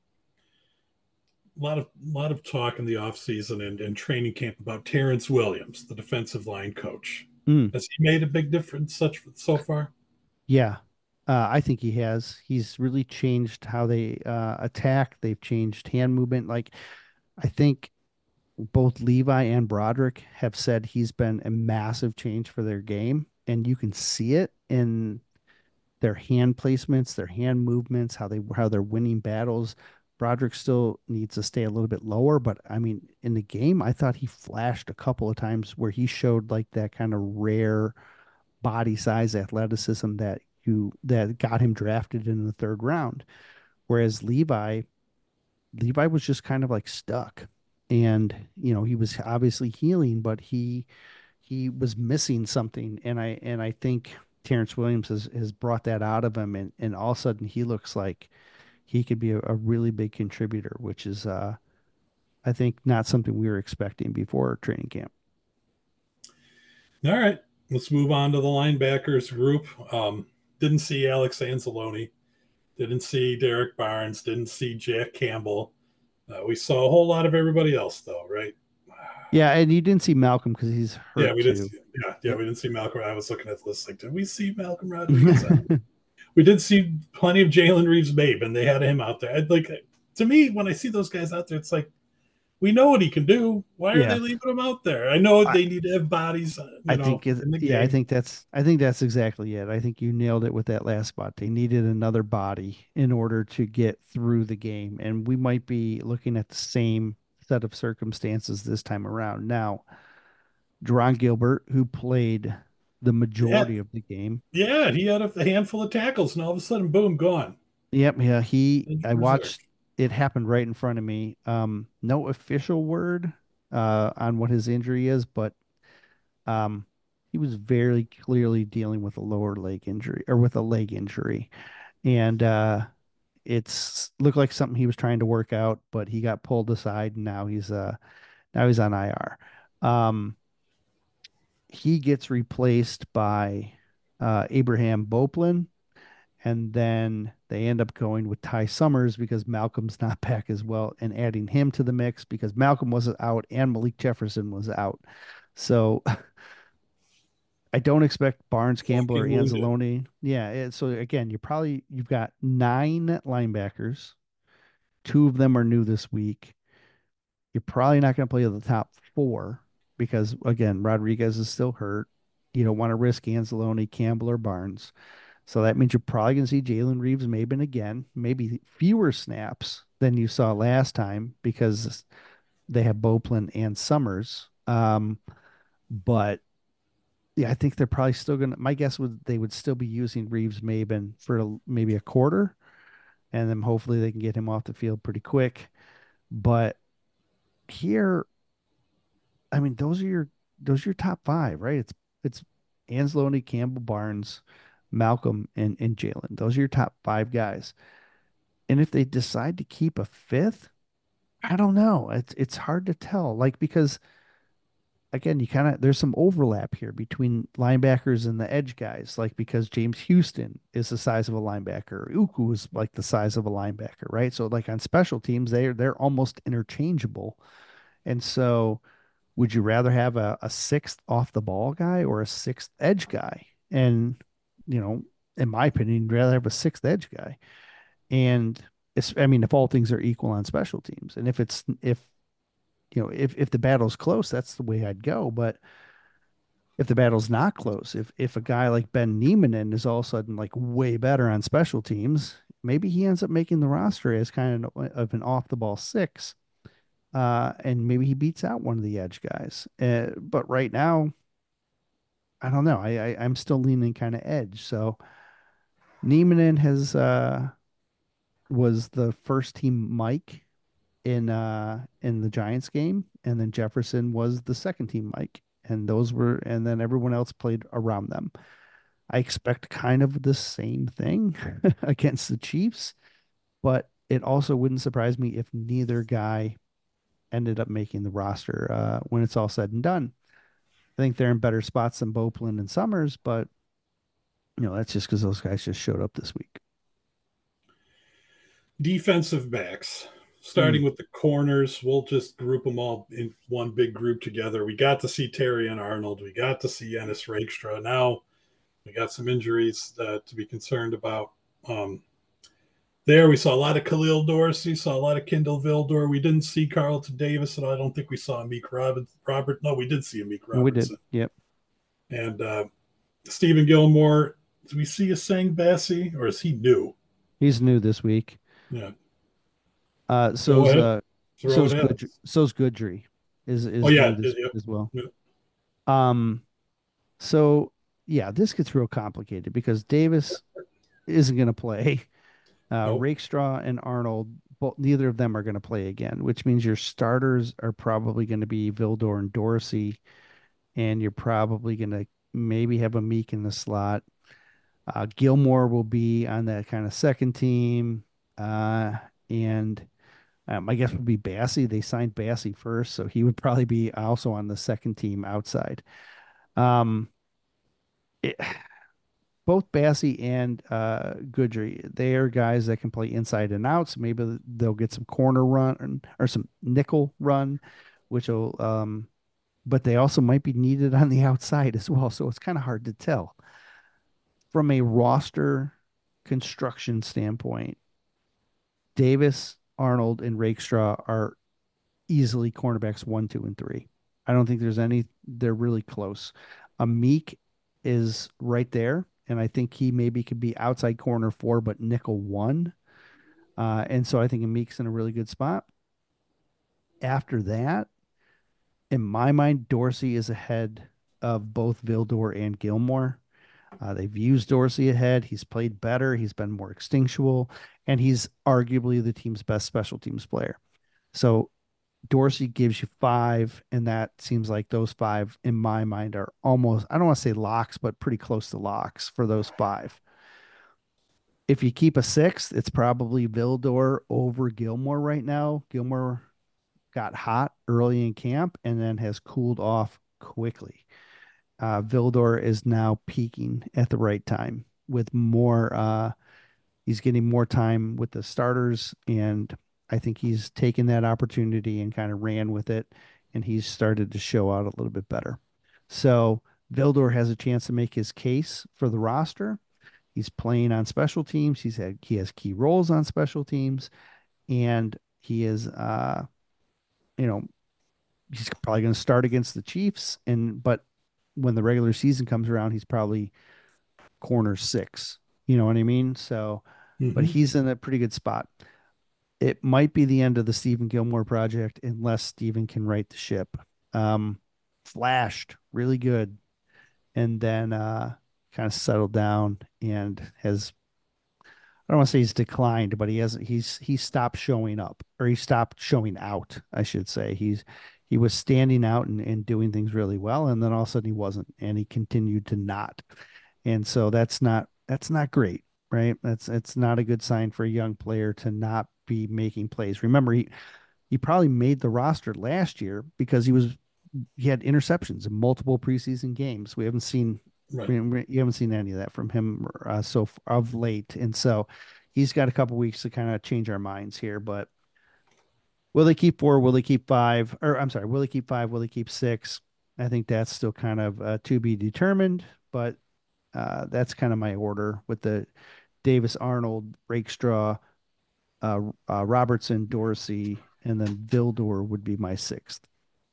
A: A lot of talk in the offseason and training camp about Terrence Williams, the defensive line coach.
B: Mm,
A: Has he made a big difference such so far?
B: yeah. I think he has. He's really changed how they attack. They've changed hand movement. Like, I think both Levi and Broderick have said he's been a massive change for their game, and you can see it in their hand placements, their hand movements, how they're winning battles. Broderick still needs to stay a little bit lower, but I mean, in the game, I thought he flashed a couple of times where he showed like that kind of rare body size athleticism that got him drafted in the 3rd round. Whereas Levi was just kind of like stuck. And, he was obviously healing, but he was missing something. And I think Terrence Williams has brought that out of him, and all of a sudden he looks like he could be a really big contributor, which is I think not something we were expecting before training camp.
A: All right, let's move on to the linebackers group. Didn't see Alex Anzalone, didn't see Derek Barnes, didn't see Jack Campbell. We saw a whole lot of everybody else, though, right?
B: Yeah, and you didn't see Malcolm because he's
A: Yeah,
B: hurt
A: we did.
B: too.
A: See, yeah, we didn't see Malcolm. I was looking at the list like, did we see Malcolm Rodriguez? We did see plenty of Jalen Reeves-Maybin, and they had him out there. I'd like, to me, when I see those guys out there, it's like we know what he can do. Why are
B: Yeah.
A: they leaving him out there? I know
B: I,
A: they need to have bodies,
B: I think
A: in the
B: yeah,
A: game.
B: I think that's exactly it. I think you nailed it with that last spot. They needed another body in order to get through the game, and we might be looking at the same set of circumstances this time around. Now, Deron Gilbert, who played the
A: Yeah,
B: majority of the game.
A: yeah, he had a handful of tackles, and all of a sudden, boom, gone.
B: Yep, yeah, I
A: Injured reserve.
B: watched it happen right in front of me. No official word on what his injury is, but Um, he was very clearly dealing with a lower leg injury or with a leg injury. And it's looked like something he was trying to work out, but he got pulled aside and now he's on IR. Um, he gets replaced by Abraham Boplin, and then they end up going with Ty Summers because Malcolm's not back as well, and adding him to the mix because Malcolm was out and Malik Jefferson was out. So I don't expect Barnes, Campbell, or
A: Walking wounded.
B: Anzalone. Yeah. So again, you've got 9 linebackers. 2 of them are new this week. You're probably not going to play the top 4 because again, Rodriguez is still hurt. You don't want to risk Anzalone, Campbell, or Barnes. So that means you're probably going to see Jalen Reeves-Maybin again, maybe fewer snaps than you saw last time because they have Boplin and Summers. But Yeah, I think they're probably still gonna. My guess would they would still be using Reeves Maben for maybe a quarter, and then hopefully they can get him off the field pretty quick. But here, I mean, those are your top five, right? It's Anzalone, Campbell, Barnes, Malcolm, and Jalen. Those are your top five guys. And if they decide to keep a fifth, I don't know. It's hard to tell. Like because again, you kind of there's some overlap here between linebackers and the edge guys. Like because James Houston is the size of a linebacker, Uku is like the size of a linebacker, right? So like on special teams, they're almost interchangeable. And so would you rather have a sixth off the ball guy or a sixth edge guy? And, you know, in my opinion, you'd rather have a sixth edge guy. And it's, I mean, if all things are equal on special teams, and if the battle's close, that's the way I'd go. But if the battle's not close, if a guy like Ben Niemanen is all of a sudden like way better on special teams, maybe he ends up making the roster as kind of an off the ball six, and maybe he beats out one of the edge guys. But right now, I don't know. I'm still leaning kind of edge. So Niemanen has was the first team Mike in the Giants game, and then Jefferson was the second team Mike, and then everyone else played around them. I expect kind of the same thing against the Chiefs, but it also wouldn't surprise me if neither guy ended up making the roster when it's all said and done. I think they're in better spots than Bopeland and Summers, but that's just because those guys just showed up this week.
A: Defensive backs,
B: Mm.
A: starting with the corners, we'll just group them all in one big group together. We got to see Terry and Arnold. We got to see Ennis Rakestraw. Now we got some injuries to be concerned about. Um, there, we saw a lot of Khalil Dorsey, saw a lot of Kendall Vildor. We didn't see Carlton Davis, and I don't think we saw Meek Robert. No, we did see Meek
B: We did.
A: Robertson.
B: Yep.
A: And Stephen Gilmore. Do we see a Sang Bassi, or is he new?
B: He's new this week.
A: Yeah.
B: Uh,
A: Go
B: so's
A: ahead.
B: uh,
A: Throw it
B: so's
A: at
B: good.
A: us.
B: So's Goodry is
A: Oh,
B: is new
A: yeah.
B: this week as well.
A: Yeah.
B: Um, so yeah, this gets real complicated because Davis isn't going to play.
A: Nope.
B: Rakestraw and Arnold, both neither of them are going to play again, which means your starters are probably going to be Vildor and Dorsey, and you're probably going to maybe have a Meek in the slot. Gilmore will be on that kind of second team, and my guess would be Bassie. They signed Bassie first, so he would probably be also on the second team outside. Um, it, both Bassie and Goodry, they are guys that can play inside and out. So maybe they'll get some corner run or some nickel run, which will, but they also might be needed on the outside as well. So it's kind of hard to tell. From a roster construction standpoint, Davis, Arnold, and Rakestraw are easily cornerbacks one, two, and three. I don't think there's any, they're really close. Meek is right there, and I think he maybe could be outside corner four, but nickel one. And so I think Meek's in a really good spot. After that, in my mind, Dorsey is ahead of both Vildor and Gilmore. They've used Dorsey ahead. He's played better. He's been more instinctual, and he's arguably the team's best special teams player. So Dorsey gives you five, and that seems like those five, in my mind, are almost, I don't want to say locks, but pretty close to locks for those five. If you keep a sixth, it's probably Vildor over Gilmore right now. Gilmore got hot early in camp and then has cooled off quickly. Vildor is now peaking at the right time with more he's getting more time with the starters, and I think he's taken that opportunity and kind of ran with it, and he's started to show out a little bit better. So Vildor has a chance to make his case for the roster. He's playing on special teams. He has key roles on special teams, and he is you know he's probably going to start against the Chiefs, and but when the regular season comes around, he's probably corner six. You know what I mean? So, but
A: Mm-hmm.
B: he's in a pretty good spot. It might be the end of the Stephen Gilmore project unless Stephen can right the ship. Um, Flashed really good and then kind of settled down and has, I don't want to say he's declined, but he stopped showing up, or he stopped showing out, I should say. He was standing out and doing things really well, and then all of a sudden he wasn't, and he continued to not. And so that's not great, right? It's not a good sign for a young player to not be making plays. Remember, he probably made the roster last year because he had interceptions in multiple preseason games. We haven't seen
A: Right.
B: you haven't seen any of that from him of late, and so he's got a couple weeks to kind of change our minds here. But will they keep four? Will they keep five? Or I'm sorry, will they keep five? Will they keep six? I think that's still kind of to be determined, but that's kind of my order with the Davis, Arnold, Rakestraw, Robertson, Dorsey, and then Vildor would be my sixth.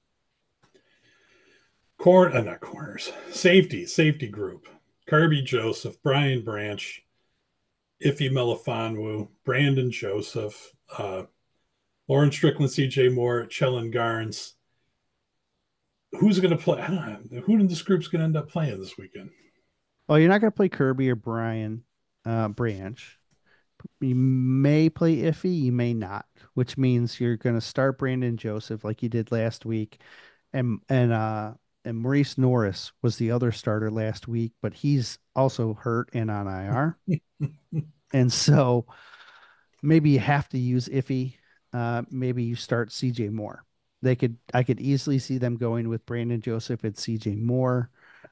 A: Not corners. Safety group. Kirby Joseph, Brian Branch, Iffy Melifonwu, Brandon Joseph, Lauren Strickland, CJ Moore, Chellen Garnes. Who's going to play? I don't know. Who in this group's going to end up playing this weekend?
B: Well, you're not going to play Kirby or Brian Branch. You may play Iffy, you may not, which means you're going to start Brandon Joseph like you did last week, and Maurice Norris was the other starter last week, but he's also hurt and on IR, and so maybe you have to use Iffy. Maybe you start CJ Moore. I could easily see them going with Brandon Joseph and CJ Moore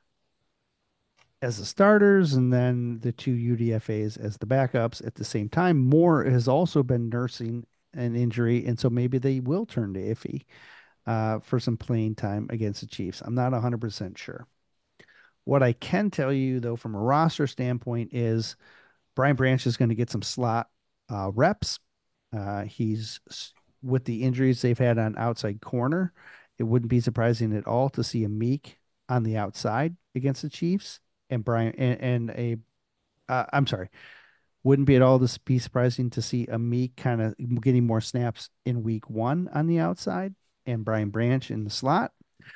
B: as the starters, and then the two UDFAs as the backups at the same time. Moore has also been nursing an injury, and so maybe they will turn to Iffy for some playing time against the Chiefs. I'm not 100% sure. What I can tell you, though, from a roster standpoint, is Brian Branch is going to get some slot reps. He's with the injuries they've had on outside corner. It wouldn't be surprising at all to see a Meek on the outside against the Chiefs and Brian and a I'm sorry, wouldn't be at all to be surprising to see a Meek kind of getting more snaps in week one on the outside and Brian Branch in the slot.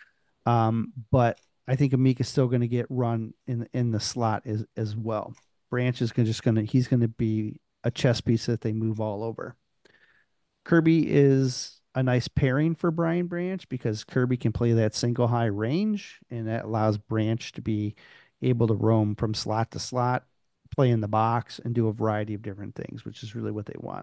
B: But I think Amik is still going to get run in the slot as well. Branch is he's going to be a chess piece that they move all over. Kirby is a nice pairing for Brian Branch because Kirby can play that single high range, and that allows Branch to be able to roam from slot to slot, play in the box, and do a variety of different things, which is really what they want.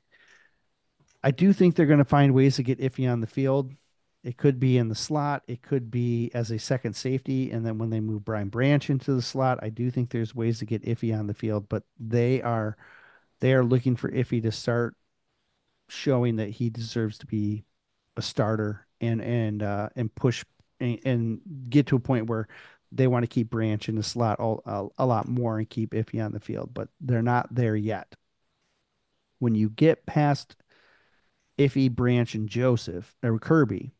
B: I do think they're going to find ways to get Iffy on the field. It could be in the slot. It could be as a second safety. And then when they move Brian Branch into the slot, I do think there's ways to get Iffy on the field, but they are looking for Iffy to start showing that he deserves to be a starter and push and get to a point where they want to keep Branch in the slot a lot more and keep Iffy on the field, but they're not there yet. When you get past Iffy, Branch, and Joseph or Kirby,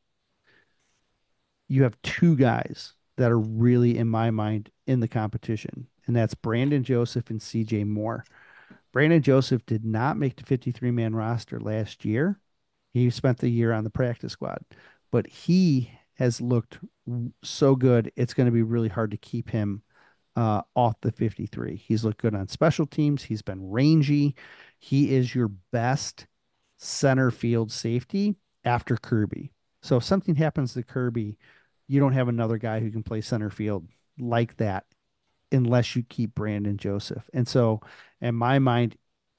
B: you have two guys that are really, in my mind, in the competition, and that's Brandon Joseph and CJ Moore. Brandon Joseph did not make the 53-man roster last year. He spent the year on the practice squad, but he has looked so good. It's going to be really hard to keep him off the 53. He's looked good on special teams. He's been rangy. He is your best center field safety after Kirby. So if something happens to Kirby, you don't have another guy who can play center field like that unless you keep Brandon Joseph. And so, in my mind,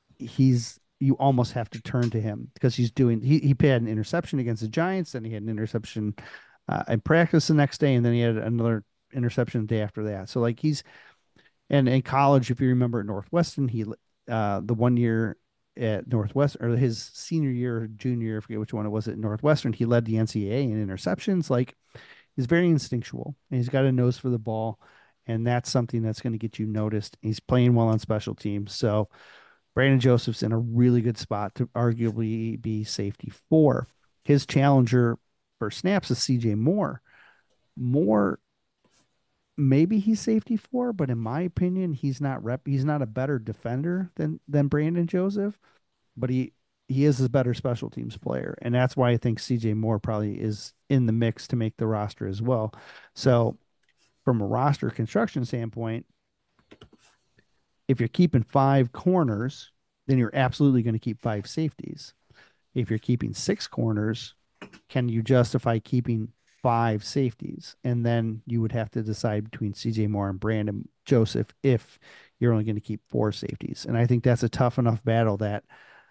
B: you almost have to turn to him because he had an interception against the Giants, and he had an interception in practice the next day, and then he had another interception the day after that. So like and in college, if you remember at Northwestern, the 1 year at Northwestern, or his senior year, junior year, I forget which one it was at Northwestern, he led the NCAA in interceptions. Like, he's very instinctual, and he's got a nose for the ball, and that's something that's going to get you noticed. He's playing well on special teams. So Brandon Joseph's in a really good spot to arguably be safety four. His challenger for snaps is CJ Moore. Moore, maybe he's safety four, but in my opinion, he's not a better defender than Brandon Joseph, but he is a better special teams player. And that's why I think CJ Moore probably is in the mix to make the roster as well. So from a roster construction standpoint, if you're keeping 5 corners, then you're absolutely going to keep 5 safeties. If you're keeping 6 corners, can you justify keeping 5 safeties? And then you would have to decide between CJ Moore and Brandon Joseph if you're only going to keep 4 safeties. And I think that's a tough enough battle that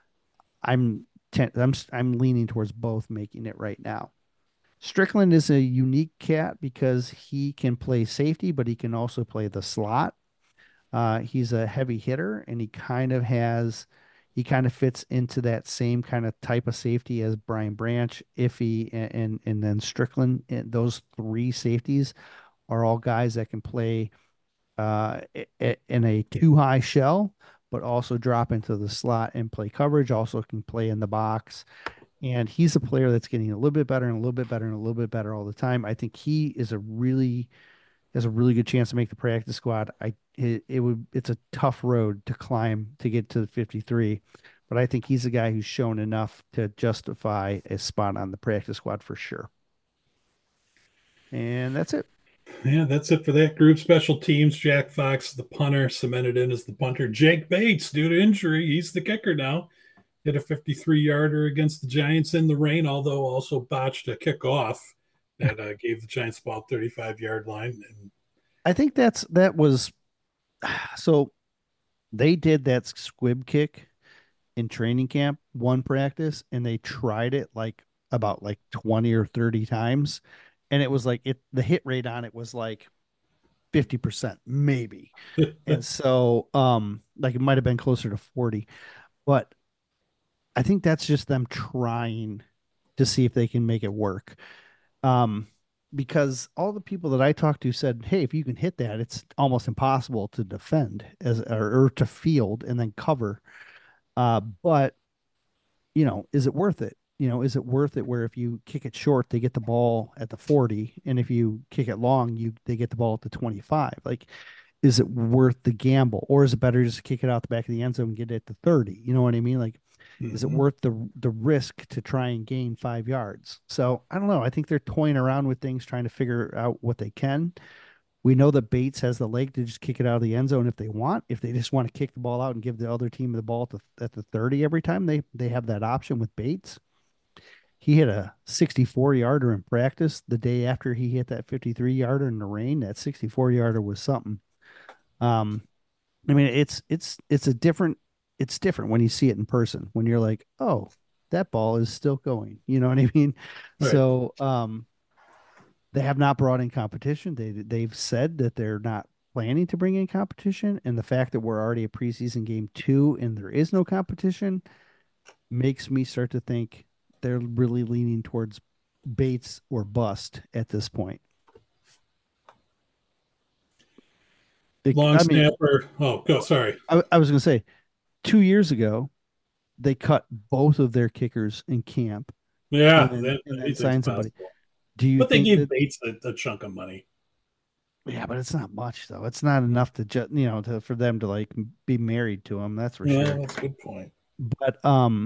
B: I'm leaning towards both making it right now. Strickland is a unique cat because he can play safety, but he can also play the slot. He's a heavy hitter, and he kind of fits into that same kind of type of safety as Brian Branch, Iffy, and then Strickland. And those 3 safeties are all guys that can play in a too high shell, but also drop into the slot and play coverage. Also can play in the box. And he's a player that's getting a little bit better and a little bit better and a little bit better all the time. I think he is a really has a really good chance to make the practice squad. It's a tough road to climb to get to the 53, but I think he's a guy who's shown enough to justify a spot on the practice squad for sure. And that's it.
A: Yeah, that's it for that group. Special teams, Jack Fox, the punter, cemented in as the punter. Jake Bates, due to injury, he's the kicker now. Hit a 53-yarder against the Giants in the rain, although also botched a kickoff that gave the Giants about 35-yard line. And
B: I think that was so they did that squib kick in training camp, one practice, and they tried it like about like 20 or 30 times. And it was like the hit rate on it was like 50% maybe. And so like it might have been closer to 40. But I think that's just them trying to see if they can make it work. Um, because all the people that I talked to said, "Hey, if you can hit that, it's almost impossible to defend or to field and then cover." But is it worth it? Is it worth it where if you kick it short, they get the ball at the 40, and if you kick it long, they get the ball at the 25? Like, is it worth the gamble, or is it better just to kick it out the back of the end zone and get it to 30? You know what I mean? Like, is it worth the risk to try and gain 5 yards? So I don't know. I think they're toying around with things, trying to figure out what they can. We know that Bates has the leg to just kick it out of the end zone if they want. If they just want to kick the ball out and give the other team the ball at the 30 every time, they have that option with Bates. He hit a 64-yarder in practice the day after he hit that 53-yarder in the rain. That 64-yarder was something. I mean, it's different when you see it in person, when you're like, oh, that ball is still going. You know what I mean?
A: right.
B: So they have not brought in competition. They've said that they're not planning to bring in competition, and the fact that we're already at preseason game 2 and there is no competition makes me start to think they're really leaning towards Bates or bust at this point.
A: Long snapper. Oh, go. Sorry.
B: I was going to say 2 years ago, they cut both of their kickers in camp
A: Yeah,
B: and then signed somebody.
A: possible.
B: Do you
A: But they
B: think
A: gave
B: that?
A: Bates a chunk of money.
B: Yeah, but it's not much though. It's not enough to just for them to like be married to him. That's for
A: Yeah,
B: sure.
A: that's a good point.
B: But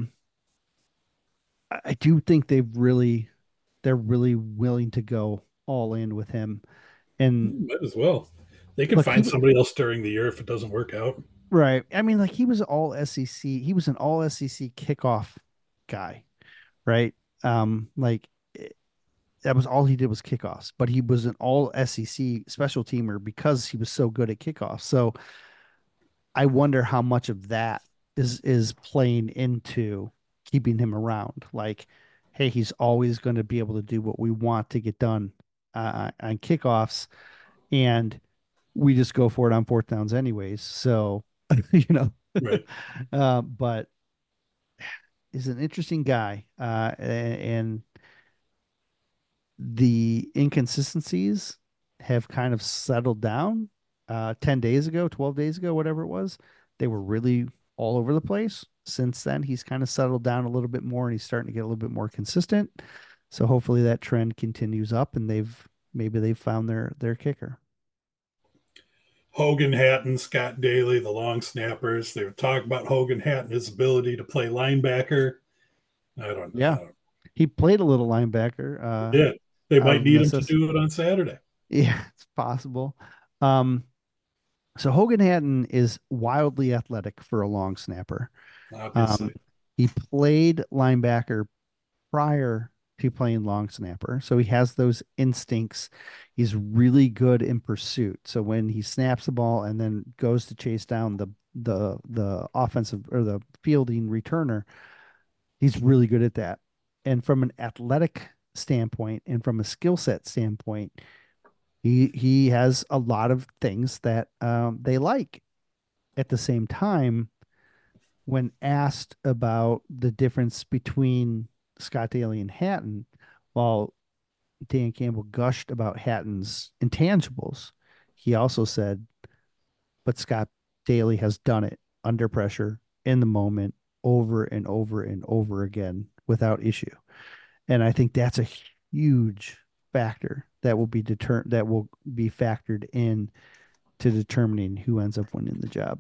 B: I do think they're really willing to go all in with him. And
A: Might as well. They could
B: look,
A: find somebody else during the year if it doesn't work out.
B: right. I mean, like he was all SEC. He was an all SEC kickoff guy, right? Like that was all he did was kickoffs, but he was an all SEC special teamer because he was so good at kickoffs. So I wonder how much of that is playing into keeping him around. Like, hey, he's always going to be able to do what we want to get done on kickoffs, and we just go for it on fourth downs anyways. So, you know,
A: Right.
B: but is an interesting guy, and the inconsistencies have kind of settled down. 10 days ago, 12 days ago, whatever it was, they were really all over the place. Since then, he's kind of settled down a little bit more and he's starting to get a little bit more consistent. So hopefully that trend continues up and maybe they've found their kicker.
A: Hogan Hatton, Scott Daly, the long snappers. They were talking about Hogan Hatton, his ability to play linebacker. I don't
B: Yeah.
A: know.
B: He played a little linebacker
A: Yeah, they
B: out
A: might
B: of
A: need him to
B: necessity.
A: do it on Saturday.
B: Yeah, it's possible. Um, so Hogan Hatton is wildly athletic for a long snapper. Um,
A: Obviously.
B: he played linebacker prior to playing long snapper, so he has those instincts. He's really good in pursuit. So when he snaps the ball and then goes to chase down the offensive or the fielding returner, he's really good at that. And from an athletic standpoint and from a skill set standpoint, he has a lot of things that they like. At the same time, when asked about the difference between Scott Daly and Hatton, while Dan Campbell gushed about Hatton's intangibles, he also said, but Scott Daly has done it under pressure in the moment over and over and over again without issue. And I think that's a huge factor that will be factored in to determining who ends up winning the job.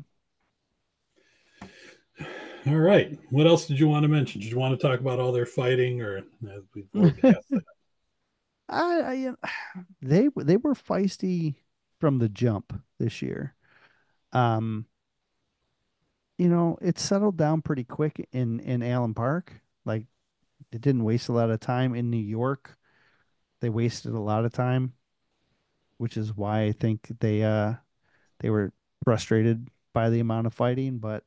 A: All right. What else did you want to mention? Did you want to talk about all their fighting, or we're past that?
B: I they were feisty from the jump this year. Um, it settled down pretty quick in Allen Park. Like it didn't waste a lot of time in New York. They wasted a lot of time, which is why I think they were frustrated by the amount of fighting. But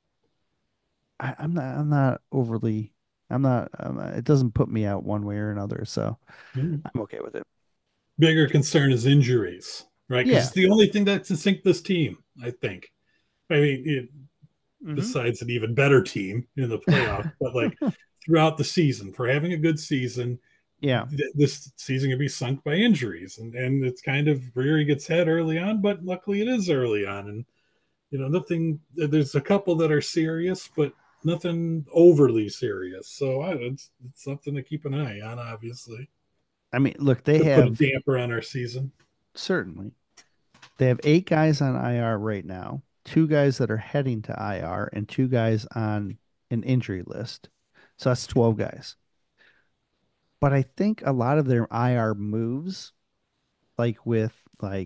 B: I'm not overly it doesn't put me out one way or another, so
A: Hmm.
B: I'm okay with it.
A: Bigger concern is injuries, right? Because
B: Yeah.
A: it's the only thing that can sink this team, I think. I mean,
B: Hmm.
A: besides an even better team in the playoffs, but like throughout the season, for having a good season,
B: Yeah.
A: this season can be sunk by injuries, and it's kind of rearing its head early on. But luckily, it is early on, and nothing. There's a couple that are serious, but nothing overly serious. So it's something to keep an eye on. Obviously,
B: I mean, look, they
A: to put a
B: have
A: damper on our season.
B: certainly they have 8 guys on IR right now, 2 guys that are heading to IR, and 2 guys on an injury list. So that's 12 guys. But I think a lot of their IR moves, like with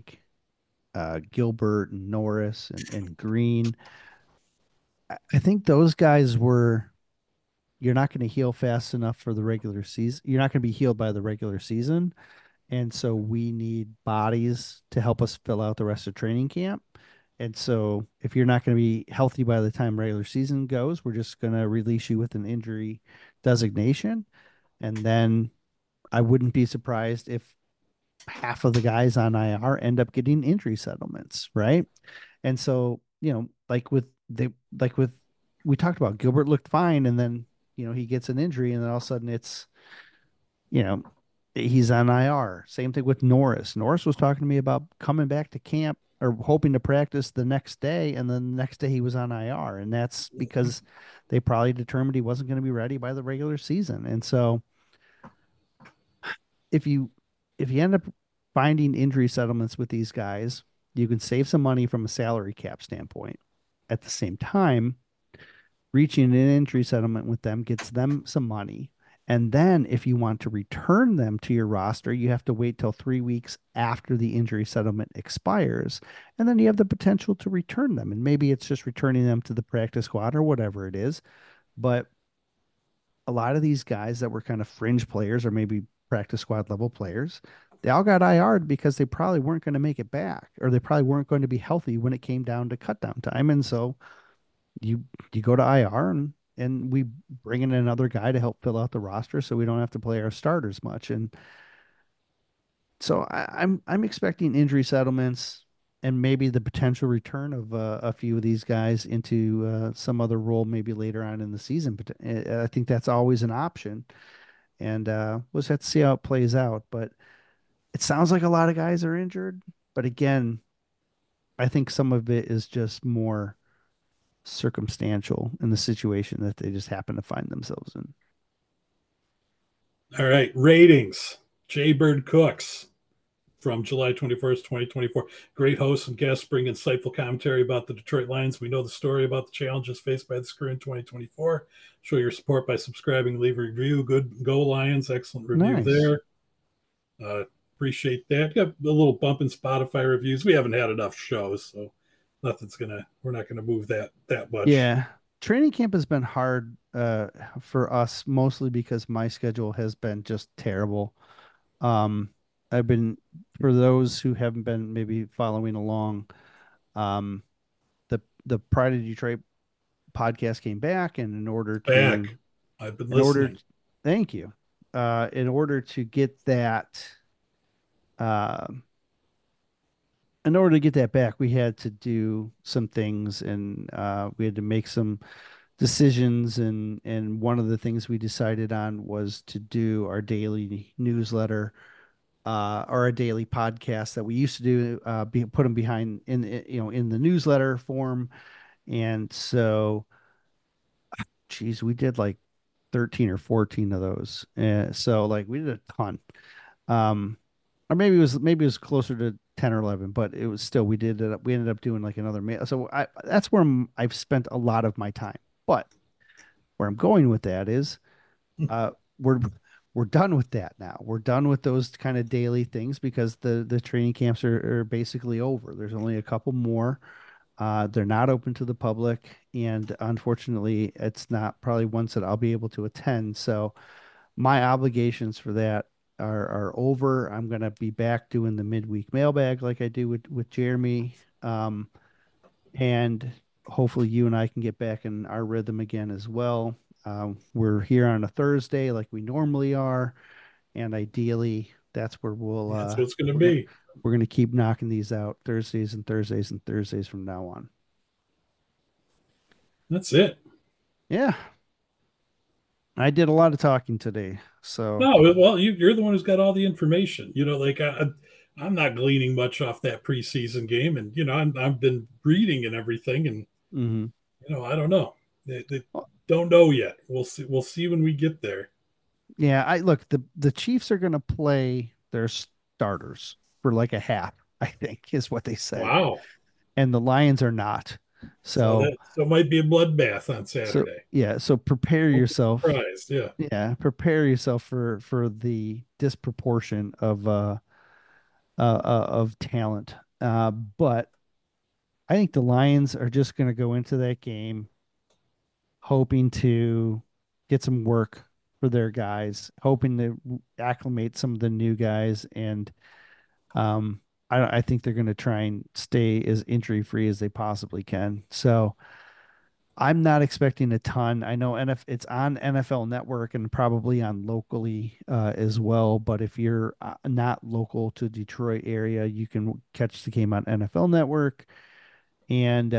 B: Gilbert and Norris and Green, I think those guys were you're not going to heal fast enough for the regular season. You're not going to be healed by the regular season. And so we need bodies to help us fill out the rest of training camp. And so if you're not going to be healthy by the time regular season goes, we're just going to release you with an injury designation. And then I wouldn't be surprised if half of the guys on IR end up getting injury settlements, right? And so, like with we talked about Gilbert looked fine and then, he gets an injury and then all of a sudden you know, he's on IR. Same thing with Norris. Norris was talking to me about coming back to camp or hoping to practice the next day, and then the next day he was on IR, and that's because they probably determined he wasn't going to be ready by the regular season. And so, if you if you end up finding injury settlements with these guys, you can save some money from a salary cap standpoint. At the same time, reaching an injury settlement with them gets them some money. And then if you want to return them to your roster, you have to wait till 3 weeks after the injury settlement expires. And then you have the potential to return them. And maybe it's just returning them to the practice squad or whatever it is. But a lot of these guys that were kind of fringe players or maybe practice squad level players, they all got IR'd because they probably weren't going to make it back or they probably weren't going to be healthy when it came down to cut down time. And so you you go to IR and we bring in another guy to help fill out the roster so we don't have to play our starters much. And so I'm expecting injury settlements and maybe the potential return of a few of these guys into some other role maybe later on in the season. But I think that's always an option, and we'll just have to see how it plays out. But it sounds like a lot of guys are injured. But again, I think some of it is just more circumstantial in the situation that they just happen to find themselves in.
A: All right, ratings. Jaybird Cooks from July 21st, 2024. Great hosts and guests bring insightful commentary about the Detroit Lions. We know the story about the challenges faced by the Screw in 2024. Show your support by subscribing, leave a review. Good go Lions, excellent review
B: Nice.
A: there. appreciate that. Got a little bump in Spotify reviews. We haven't had enough shows, so we're not gonna move that much.
B: Yeah. Training camp has been hard for us mostly because my schedule has been just terrible. Um I've been for those who haven't been maybe following along, um the Pride of Detroit podcast came back, and
A: Back. I've been
B: in order
A: listening.
B: thank you. In order to get that uh, in order to get that back, we had to do some things, and we had to make some decisions, and one of the things we decided on was to do our daily newsletter, or a daily podcast that we used to do, put them behind in the newsletter form. And so, geez, we did like 13 or 14 of those. So like we did a ton. Um, or maybe it was closer to 10 or 11, but it was still, we ended up doing like another mail. So that's where I've spent a lot of my time. But where I'm going with that is, uh, we're we're done with that now. We're done with those kind of daily things because the training camps are basically over. There's only a couple more. They're not open to the public, and unfortunately, it's not probably ones that I'll be able to attend. So my obligations for that are over. I'm gonna be back doing the midweek mailbag like I do with Jeremy, and hopefully you and I can get back in our rhythm again as well. We're here on a Thursday like we normally are, and ideally that's where
A: That's what it's gonna
B: we're gonna
A: be.
B: we're gonna keep knocking these out Thursdays and Thursdays and Thursdays from now on.
A: That's it.
B: Yeah, I did a lot of talking today. So,
A: No, well, you're the one who's got all the information. Like I'm not gleaning much off that preseason game, and I've been reading and everything, and
B: mhm.
A: I don't know. They
B: Well,
A: don't know yet. We'll see. We'll see when we get there.
B: yeah, I look, the Chiefs are going to play their starters for like a half, I think is what they said.
A: Wow.
B: And the Lions are not. So,
A: So it might be a bloodbath on
B: so
A: Saturday.
B: yeah, so prepare
A: Don't be
B: yourself.
A: surprised. Yeah.
B: Prepare yourself for the disproportion of talent. But I think the Lions are just going to go into that game hoping to get some work for their guys, hoping to acclimate some of the new guys, and um, I think they're going to try and stay as injury free as they possibly can. So I'm not expecting a ton. I know it's on NFL Network and probably on locally as well. But if you're not local to Detroit area, you can catch the game on NFL Network. And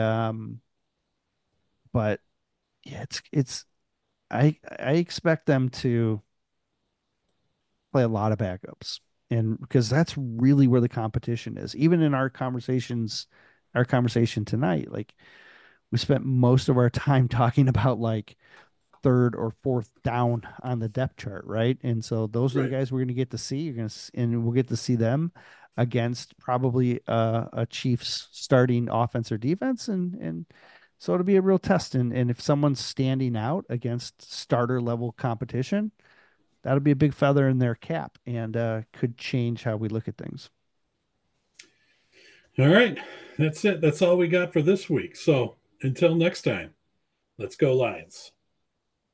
B: but yeah, it's I expect them to play a lot of backups, and because that's really where the competition is. Even in our conversation tonight, like we spent most of our time talking about like third or fourth down on the depth chart, right? And so those are the
A: Right.
B: guys we're going to get to see. And we'll get to see them against probably a Chiefs starting offense or defense, and so it'll be a real test. And if someone's standing out against starter level competition, that'll be a big feather in their cap, and could change how we look at things.
A: All right. That's it. That's all we got for this week. So until next time, let's go Lions.